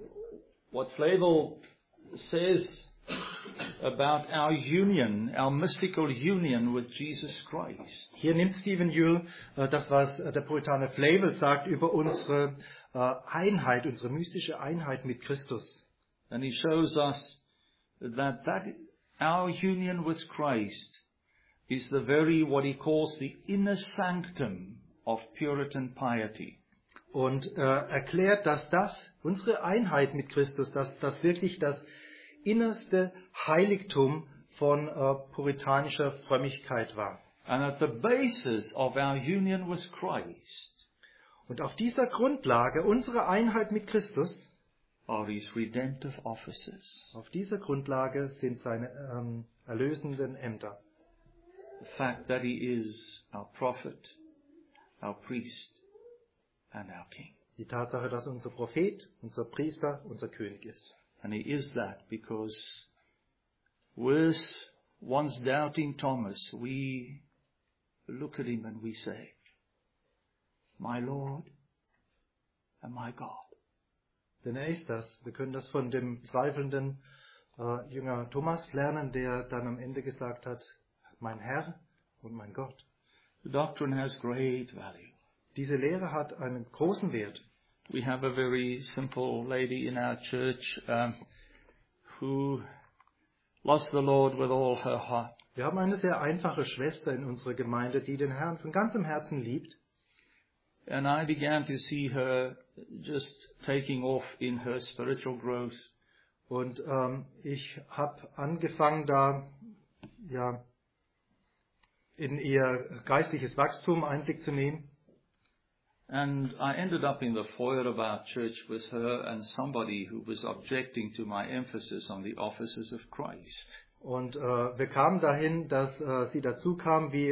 Flavel says about our union, our mystical union with Jesus Christ. Hier nimmt Stephen Hewell das, was der Puritaner Flavel sagt über unsere Einheit, unsere mystische Einheit mit Christus. And he shows us that our union with Christ is the very, what he calls the inner sanctum of Puritan piety. Und erklärt, dass unsere Einheit mit Christus, dass das wirklich das innerste Heiligtum von puritanischer Frömmigkeit war. And at the basis of our union with Christ, und auf dieser Grundlage unserer Einheit mit Christus, are his redemptive offices. Auf dieser Grundlage sind seine erlösenden Ämter. The fact that he is our prophet, our priest and our king. Die Tatsache, dass unser Prophet, unser Priester, unser König ist. And he is that because with once doubting Thomas, we look at him and we say, my Lord and my God. Denn er ist das. Wir können das von dem zweifelnden Jünger Thomas lernen, der dann am Ende gesagt hat, mein Herr und mein Gott. The doctrine has great value. Diese Lehre hat einen großen Wert. We have a very simple lady in our church who loves the Lord with all her heart. Wir haben eine sehr einfache Schwester in unserer Gemeinde, die den Herrn von ganzem Herzen liebt. And I began to see her just taking off in her spiritual growth. Und ich habe angefangen, da in ihr geistliches Wachstum Einblick zu nehmen. And I ended up in the foyer of our church with her and somebody who was objecting to my emphasis on the offices of Christ. Und wir kamen dahin, dass sie dazu kam, wie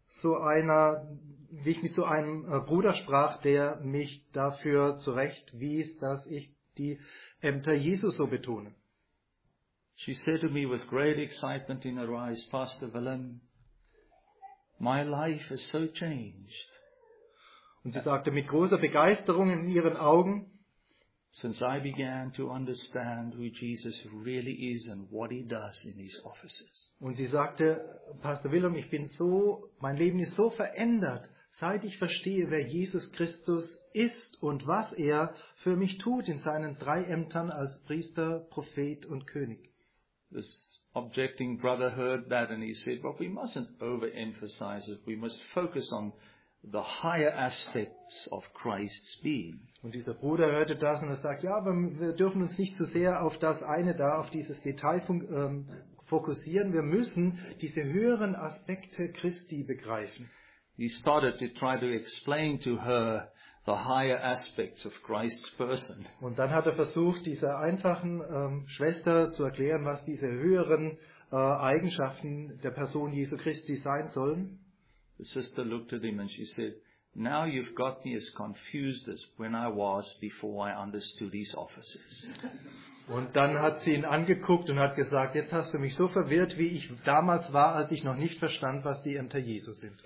ich mit so einem Bruder sprach, der mich dafür zurechtwies, dass ich die Ämter Jesu so betone. She said to me with great excitement in her eyes, Pastor Willem, my life has so changed. Und sie sagte mit großer Begeisterung in ihren Augen, since I began to understand who Jesus really is and what he does in his offices. Und sie sagte, Pastor Willem, mein Leben ist so verändert, seit ich verstehe, wer Jesus Christus ist und was er für mich tut in seinen 3 Ämtern als Priester, Prophet und König. This objecting brother heard that and he said, well, we mustn't overemphasize it. We must focus on the higher aspects of Christ's being. Und dieser Bruder hörte das und er sagt, ja, aber wir dürfen uns nicht zu sehr auf auf dieses Detail fokussieren. Wir müssen diese höheren Aspekte Christi begreifen. He started to try to explain to her the higher aspects of Christ's person. Und dann hat er versucht, dieser einfachen Schwester zu erklären, was diese höheren Eigenschaften der Person Jesu Christi sein sollen. The sister looked at him and she said, now you've got me as confused as when I was before I understood his offices. Und dann hat sie ihn angeguckt und hat gesagt, jetzt hast du mich so verwirrt, wie ich damals war, als ich noch nicht verstand, was die Ämter Jesu sind.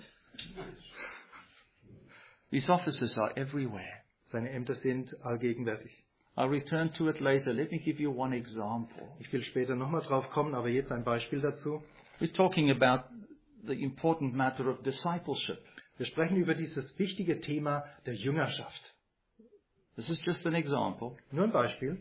These offices are everywhere. Seine Ämter sind allgegenwärtig. I'll return to it later. Let me give you one example. Ich will später nochmal drauf kommen, aber jetzt ein Beispiel dazu. We're talking about the important matter of discipleship. Wir sprechen über dieses wichtige Thema der Jüngerschaft. This is just an example. Nur ein Beispiel.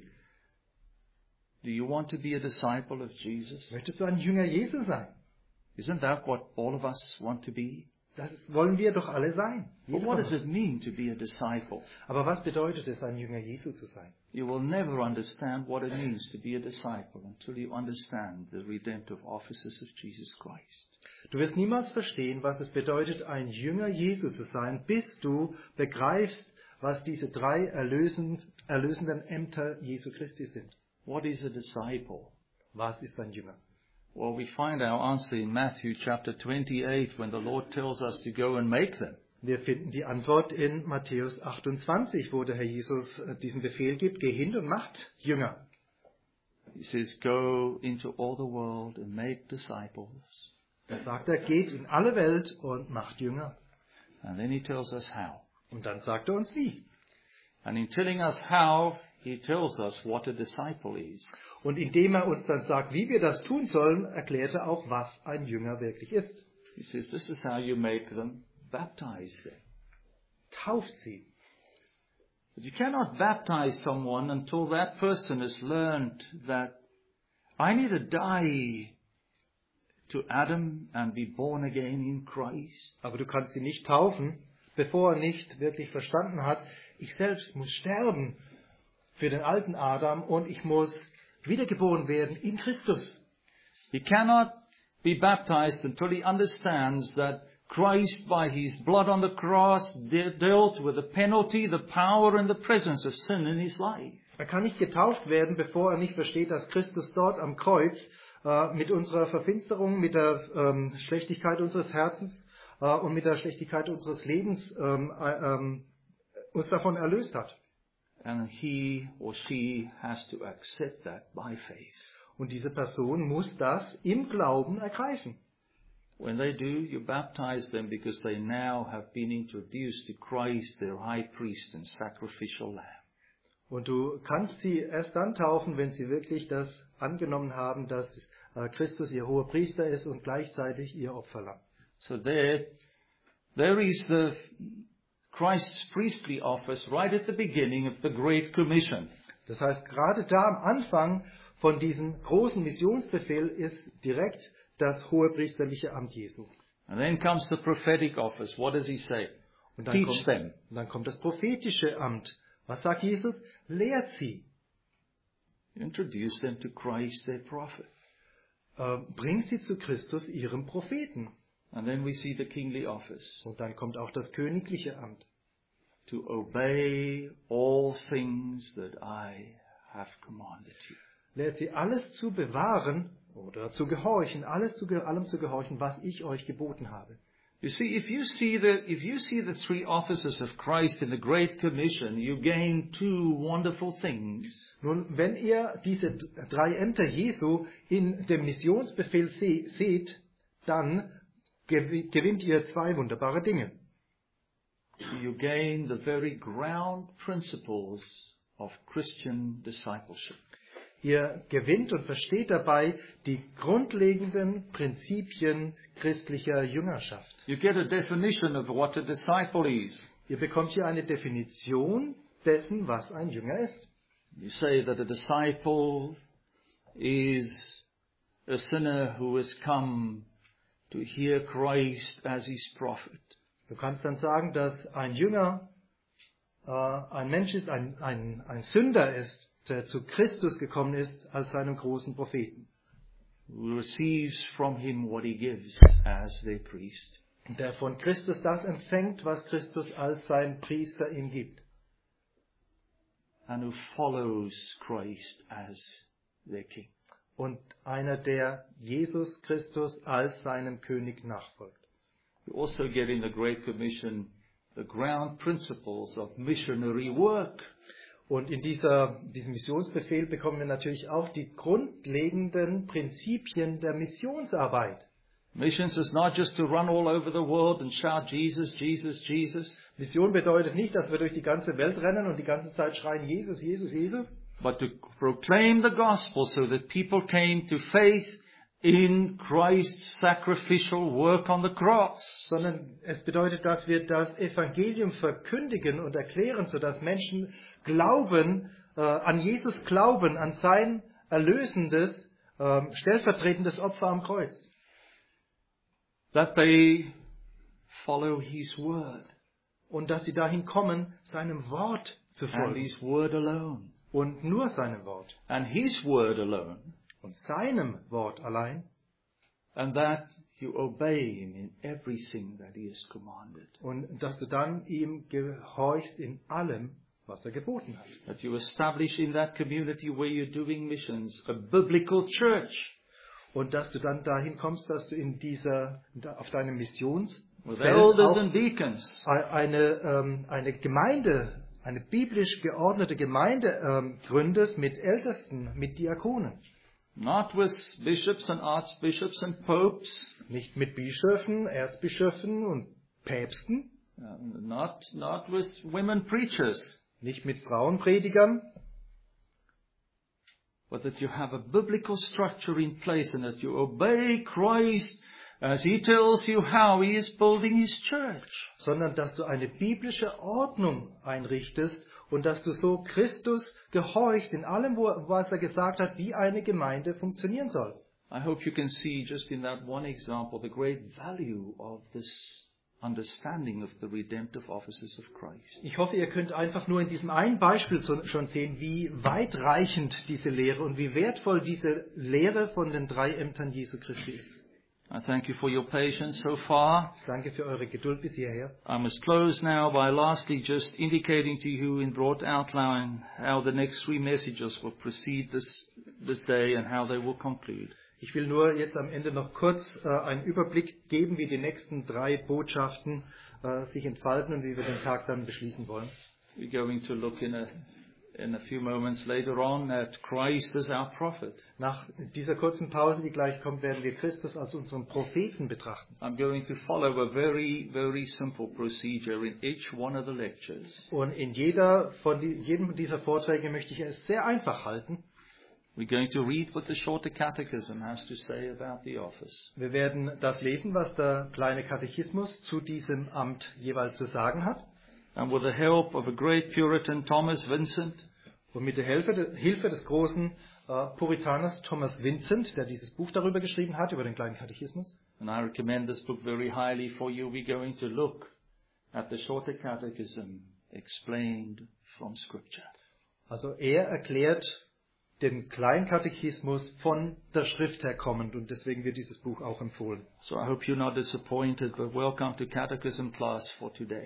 Do you want to be a disciple of Jesus? Möchtest du ein Jünger Jesu sein? Isn't that what all of us want to be? Das wollen wir doch alle sein. But what does it mean to be a disciple? Aber was bedeutet es, ein Jünger Jesu zu sein? You will never understand what it means to be a disciple until you understand the redemptive offices of Jesus Christ. Du wirst niemals verstehen, was es bedeutet, ein Jünger Jesu zu sein, bis du begreifst, was diese 3 erlösenden Ämter Jesu Christi sind. What is a disciple? Was ist ein Jünger? Well, we find our answer in Matthew chapter 28 when the Lord tells us to go and make them. Wir finden die Antwort in Matthäus 28, wo der Herr Jesus diesen Befehl gibt, geh hin und macht Jünger. He says, go into all the world and make disciples. Da sagt er, geht in alle Welt und macht Jünger. And then he tells us how. Und dann sagt er uns wie. And in telling us how, he tells us what a disciple is. Und indem er uns dann sagt, wie wir das tun sollen, erklärt er auch, was ein Jünger wirklich ist. He says, this is how you make them, baptize them. Tauft sie. But you cannot baptize someone until that person has learned that I need to die to Adam and be born again in Christ. Aber du kannst sie nicht taufen, bevor er nicht wirklich verstanden hat, ich selbst muss sterben für den alten Adam und ich muss wiedergeboren werden in Christus. He cannot be baptized until he understands that Christ, by his blood on the cross, dealt with the penalty, the power and the presence of sin in his life. Er kann nicht getauft werden, bevor er nicht versteht, dass Christus dort am Kreuz mit unserer Verfinsterung, mit der Schlechtigkeit unseres Herzens und mit der Schlechtigkeit unseres Lebens uns davon erlöst hat. And he or she has to accept that by faith. Und diese Person muss das im Glauben ergreifen. When they do, you baptize them because they now have been introduced to Christ, their high priest and sacrificial lamb. Und du kannst sie erst dann taufen, wenn sie wirklich das angenommen haben, dass Christus ihr hoher Priester ist und gleichzeitig ihr Opferlamm. So there is the Christ's priestly office right at the beginning of the Great Commission. Das heißt, gerade da am Anfang von diesem großen Missionsbefehl ist direkt das hohepriesterliche Amt Jesu. And then comes the prophetic office. What does he say? Teach them. Und dann kommt das prophetische Amt. Was sagt Jesus? Lehrt sie. Introduce them to Christ, their prophet. Bringt sie zu Christus, ihrem Propheten. And then we see the kingly office. Und dann kommt auch das königliche Amt. to obey all things that I have commanded you. Lehrt sie alles zu bewahren oder zu gehorchen, allem zu gehorchen, was ich euch geboten habe. You see, if you see the three offices of Christ in the Great Commission, you gain two wonderful things. Nun, wenn ihr diese 3 Ämter Jesu in dem Missionsbefehl seht, dann gewinnt ihr 2 wunderbare Dinge. You gain the very ground principles of Christian discipleship. Ihr gewinnt und versteht dabei die grundlegenden Prinzipien christlicher Jüngerschaft. You get a definition of what a disciple is. Ihr bekommt hier eine Definition dessen, was ein Jünger ist. You say that a disciple is a sinner who has come to hear Christ as his prophet. Du kannst dann sagen, dass ein Jünger ein Mensch ist, ein Sünder ist, der zu Christus gekommen ist als seinem großen Propheten. Who receives from him what he gives as their priest. Der von Christus das empfängt, was Christus als sein Priester ihm gibt. And who follows Christ as their king. Und einer, der Jesus Christus als seinen König nachfolgt. You also get in the Great Commission the ground principles of missionary work. Und in diesem Missionsbefehl bekommen wir natürlich auch die grundlegenden Prinzipien der Missionsarbeit. Missions is not just to run all over the world and shout Jesus, Jesus, Jesus. Mission bedeutet nicht, dass wir durch die ganze Welt rennen und die ganze Zeit schreien Jesus, Jesus, Jesus. But to proclaim the gospel so that people came to faith in Christ's sacrificial work on the cross. Sondern es bedeutet, dass wir das Evangelium verkündigen und erklären, sodass Menschen glauben, an Jesus glauben, an sein erlösendes, stellvertretendes Opfer am Kreuz. That they follow his word. Und dass sie dahin kommen, seinem Wort zu And folgen. his word alone. Und nur seinem Wort. And his word alone. Und seinem Wort allein. And that you obey him in everything that he has commanded. Und dass du dann ihm gehorchst in allem, was er geboten hat. That you establish in that community where you're doing missions a biblical church. Und dass du dann dahin kommst, dass du auf deinem Missionsfeld With elders auch and deacons. eine Gemeinde, eine biblisch geordnete Gemeinde gründest mit Ältesten, mit Diakonen. Not with bishops and archbishops and popes. Nicht mit Bischöfen, Erzbischöfen und Päpsten. Not with women preachers. Nicht mit Frauenpredigern. But that you have a biblical structure in place and that you obey Christ as he tells you how he is building his church. Sondern dass du eine biblische Ordnung einrichtest und dass du so Christus gehorchst in allem, was er gesagt hat, wie eine Gemeinde funktionieren soll. I hope you can see just in that one example the great value of this understanding of the redemptive offices of Christ. Ich hoffe, ihr könnt einfach nur in diesem einen Beispiel schon sehen, wie weitreichend diese Lehre und wie wertvoll diese Lehre von den 3 Ämtern Jesu Christi ist. I thank you for your patience so far. Danke für eure Geduld bis hierher. I must close now by lastly just indicating to you in broad outline how the next 3 messages will proceed this day and how they will conclude. Ich will nur jetzt am Ende noch kurz einen Überblick geben, wie die nächsten 3 Botschaften sich entfalten und wie wir den Tag dann beschließen wollen. We're going to look in a few moments later on at Christ as our prophet. Nach dieser kurzen Pause, die gleich kommt, werden wir Christus als unseren Propheten betrachten. I'm going to follow a very, very simple procedure in each one of the lectures. Und in jedem dieser Vorträge möchte ich es sehr einfach halten. We're going to read what the Shorter Catechism has to say about the office. Wir werden das lesen, was der kleine Katechismus zu diesem Amt jeweils zu sagen hat. And with the help of a great Puritan, Thomas Vincent, Und mit der Hilfe des großen Puritaners Thomas Vincent, der dieses Buch darüber geschrieben hat, über den kleinen Katechismus. and I recommend this book very highly for you, we're going to look at the Shorter Catechism explained from Scripture. Also er erklärt den kleinen Katechismus von der Schrift her kommend und deswegen wird dieses Buch auch empfohlen. So I hope you're not disappointed, but welcome to Catechism class for today.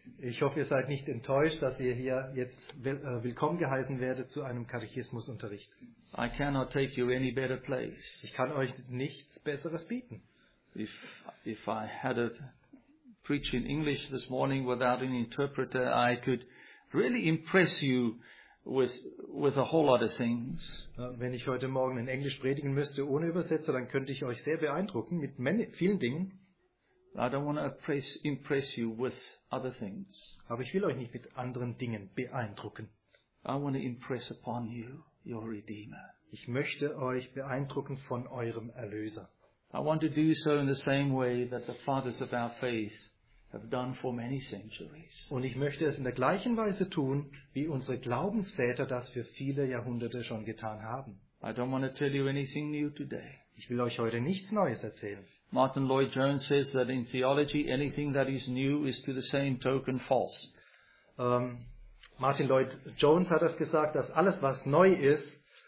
Ich hoffe, ihr seid nicht enttäuscht, dass ihr hier jetzt willkommen geheißen werdet zu einem Katechismusunterricht. I cannot take you any better place. Ich kann euch nichts Besseres bieten. If I had to preach in English this morning without an interpreter, I could really impress you with a whole lot of things. Wenn ich heute Morgen in Englisch predigen müsste ohne Übersetzer, dann könnte ich euch sehr beeindrucken mit vielen Dingen. I don't want to impress you with other things. Aber ich will euch nicht mit anderen Dingen beeindrucken. I want to impress upon you your Redeemer. Ich möchte euch beeindrucken von eurem Erlöser. I want to do so in the same way that the fathers of our faith have done for many centuries. Und ich möchte es in der gleichen Weise tun, wie unsere Glaubensväter das für viele Jahrhunderte schon getan haben. I don't want to tell you anything new today. Ich will euch heute nichts Neues erzählen. Martin Lloyd-Jones says that in theology, anything that is new is to the same token false. Martin Lloyd-Jones hat das gesagt, dass alles, was neu ist,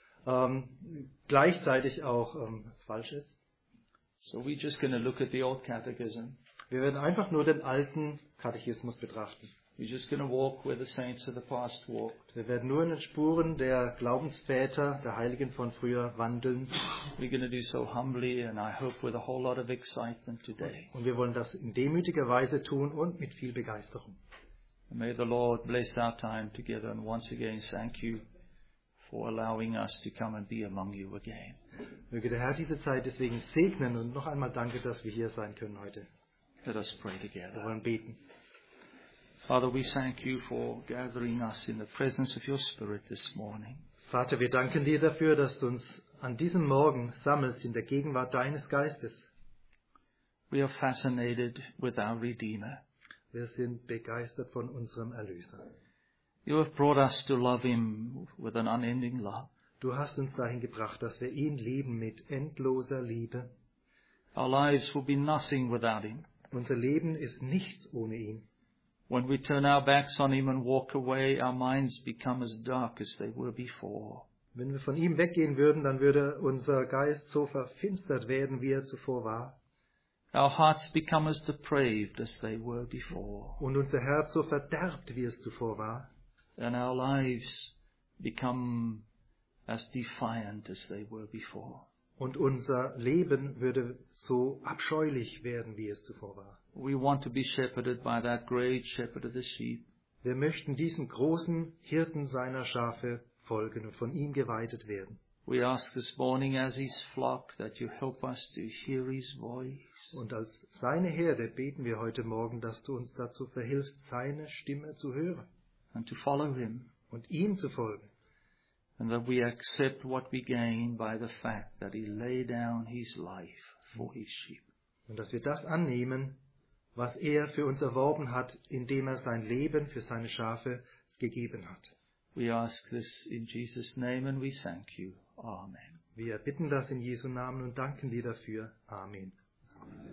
gleichzeitig auch falsch ist. So we're just going to look at the old catechism. Wir werden einfach nur den alten Katechismus betrachten. We're just going to walk where the saints of the past walked. Wir werden nur in den Spuren der Glaubensväter, der Heiligen von früher wandeln. We're going to do so humbly and I hope with a whole lot of excitement today. Und wir wollen das in demütiger Weise tun und mit viel Begeisterung. And may the Lord bless our time together and once again thank you for allowing us to come and be among you again. Möge der Herr diese Zeit deswegen segnen und noch einmal danke, dass wir hier sein können heute. Let us pray Wir together. wollen beten. Father, we thank you for gathering us in the presence of your Spirit this morning. Vater, wir danken dir dafür, dass du uns an diesem Morgen sammelst in der Gegenwart deines Geistes. We are fascinated with our Redeemer. Wir sind begeistert von unserem Erlöser. You have brought us to love him with an unending love. Du hast uns dahin gebracht, dass wir ihn lieben mit endloser Liebe. Our lives will be nothing without him. Unser Leben ist nichts ohne ihn. When we turn our backs on him and walk away, our minds become as dark as they were before. Wenn wir von ihm weggehen würden, dann würde unser Geist so verfinstert werden, wie er zuvor war. Our hearts become as depraved as they were before. Und unser Herz so verderbt, wie es zuvor war. And our lives become as defiant as they were before. Und unser Leben würde so abscheulich werden, wie es zuvor war. We want to be shepherded by that great shepherd of the sheep. Wir möchten diesem großen Hirten seiner Schafe folgen und von ihm geweidet werden. We ask this morning as his flock that you help us to hear his voice. Und als seine Herde beten wir heute Morgen, dass du uns dazu verhilfst, seine Stimme zu hören And to follow him. und ihm zu folgen. And that we accept what we gain by the fact that he laid down his life for his sheep. Und dass wir das annehmen, was er für uns erworben hat, indem er sein Leben für seine Schafe gegeben hat. We ask this in Jesus' name and we thank you. Amen. Wir bitten das in Jesu Namen und danken dir dafür. Amen.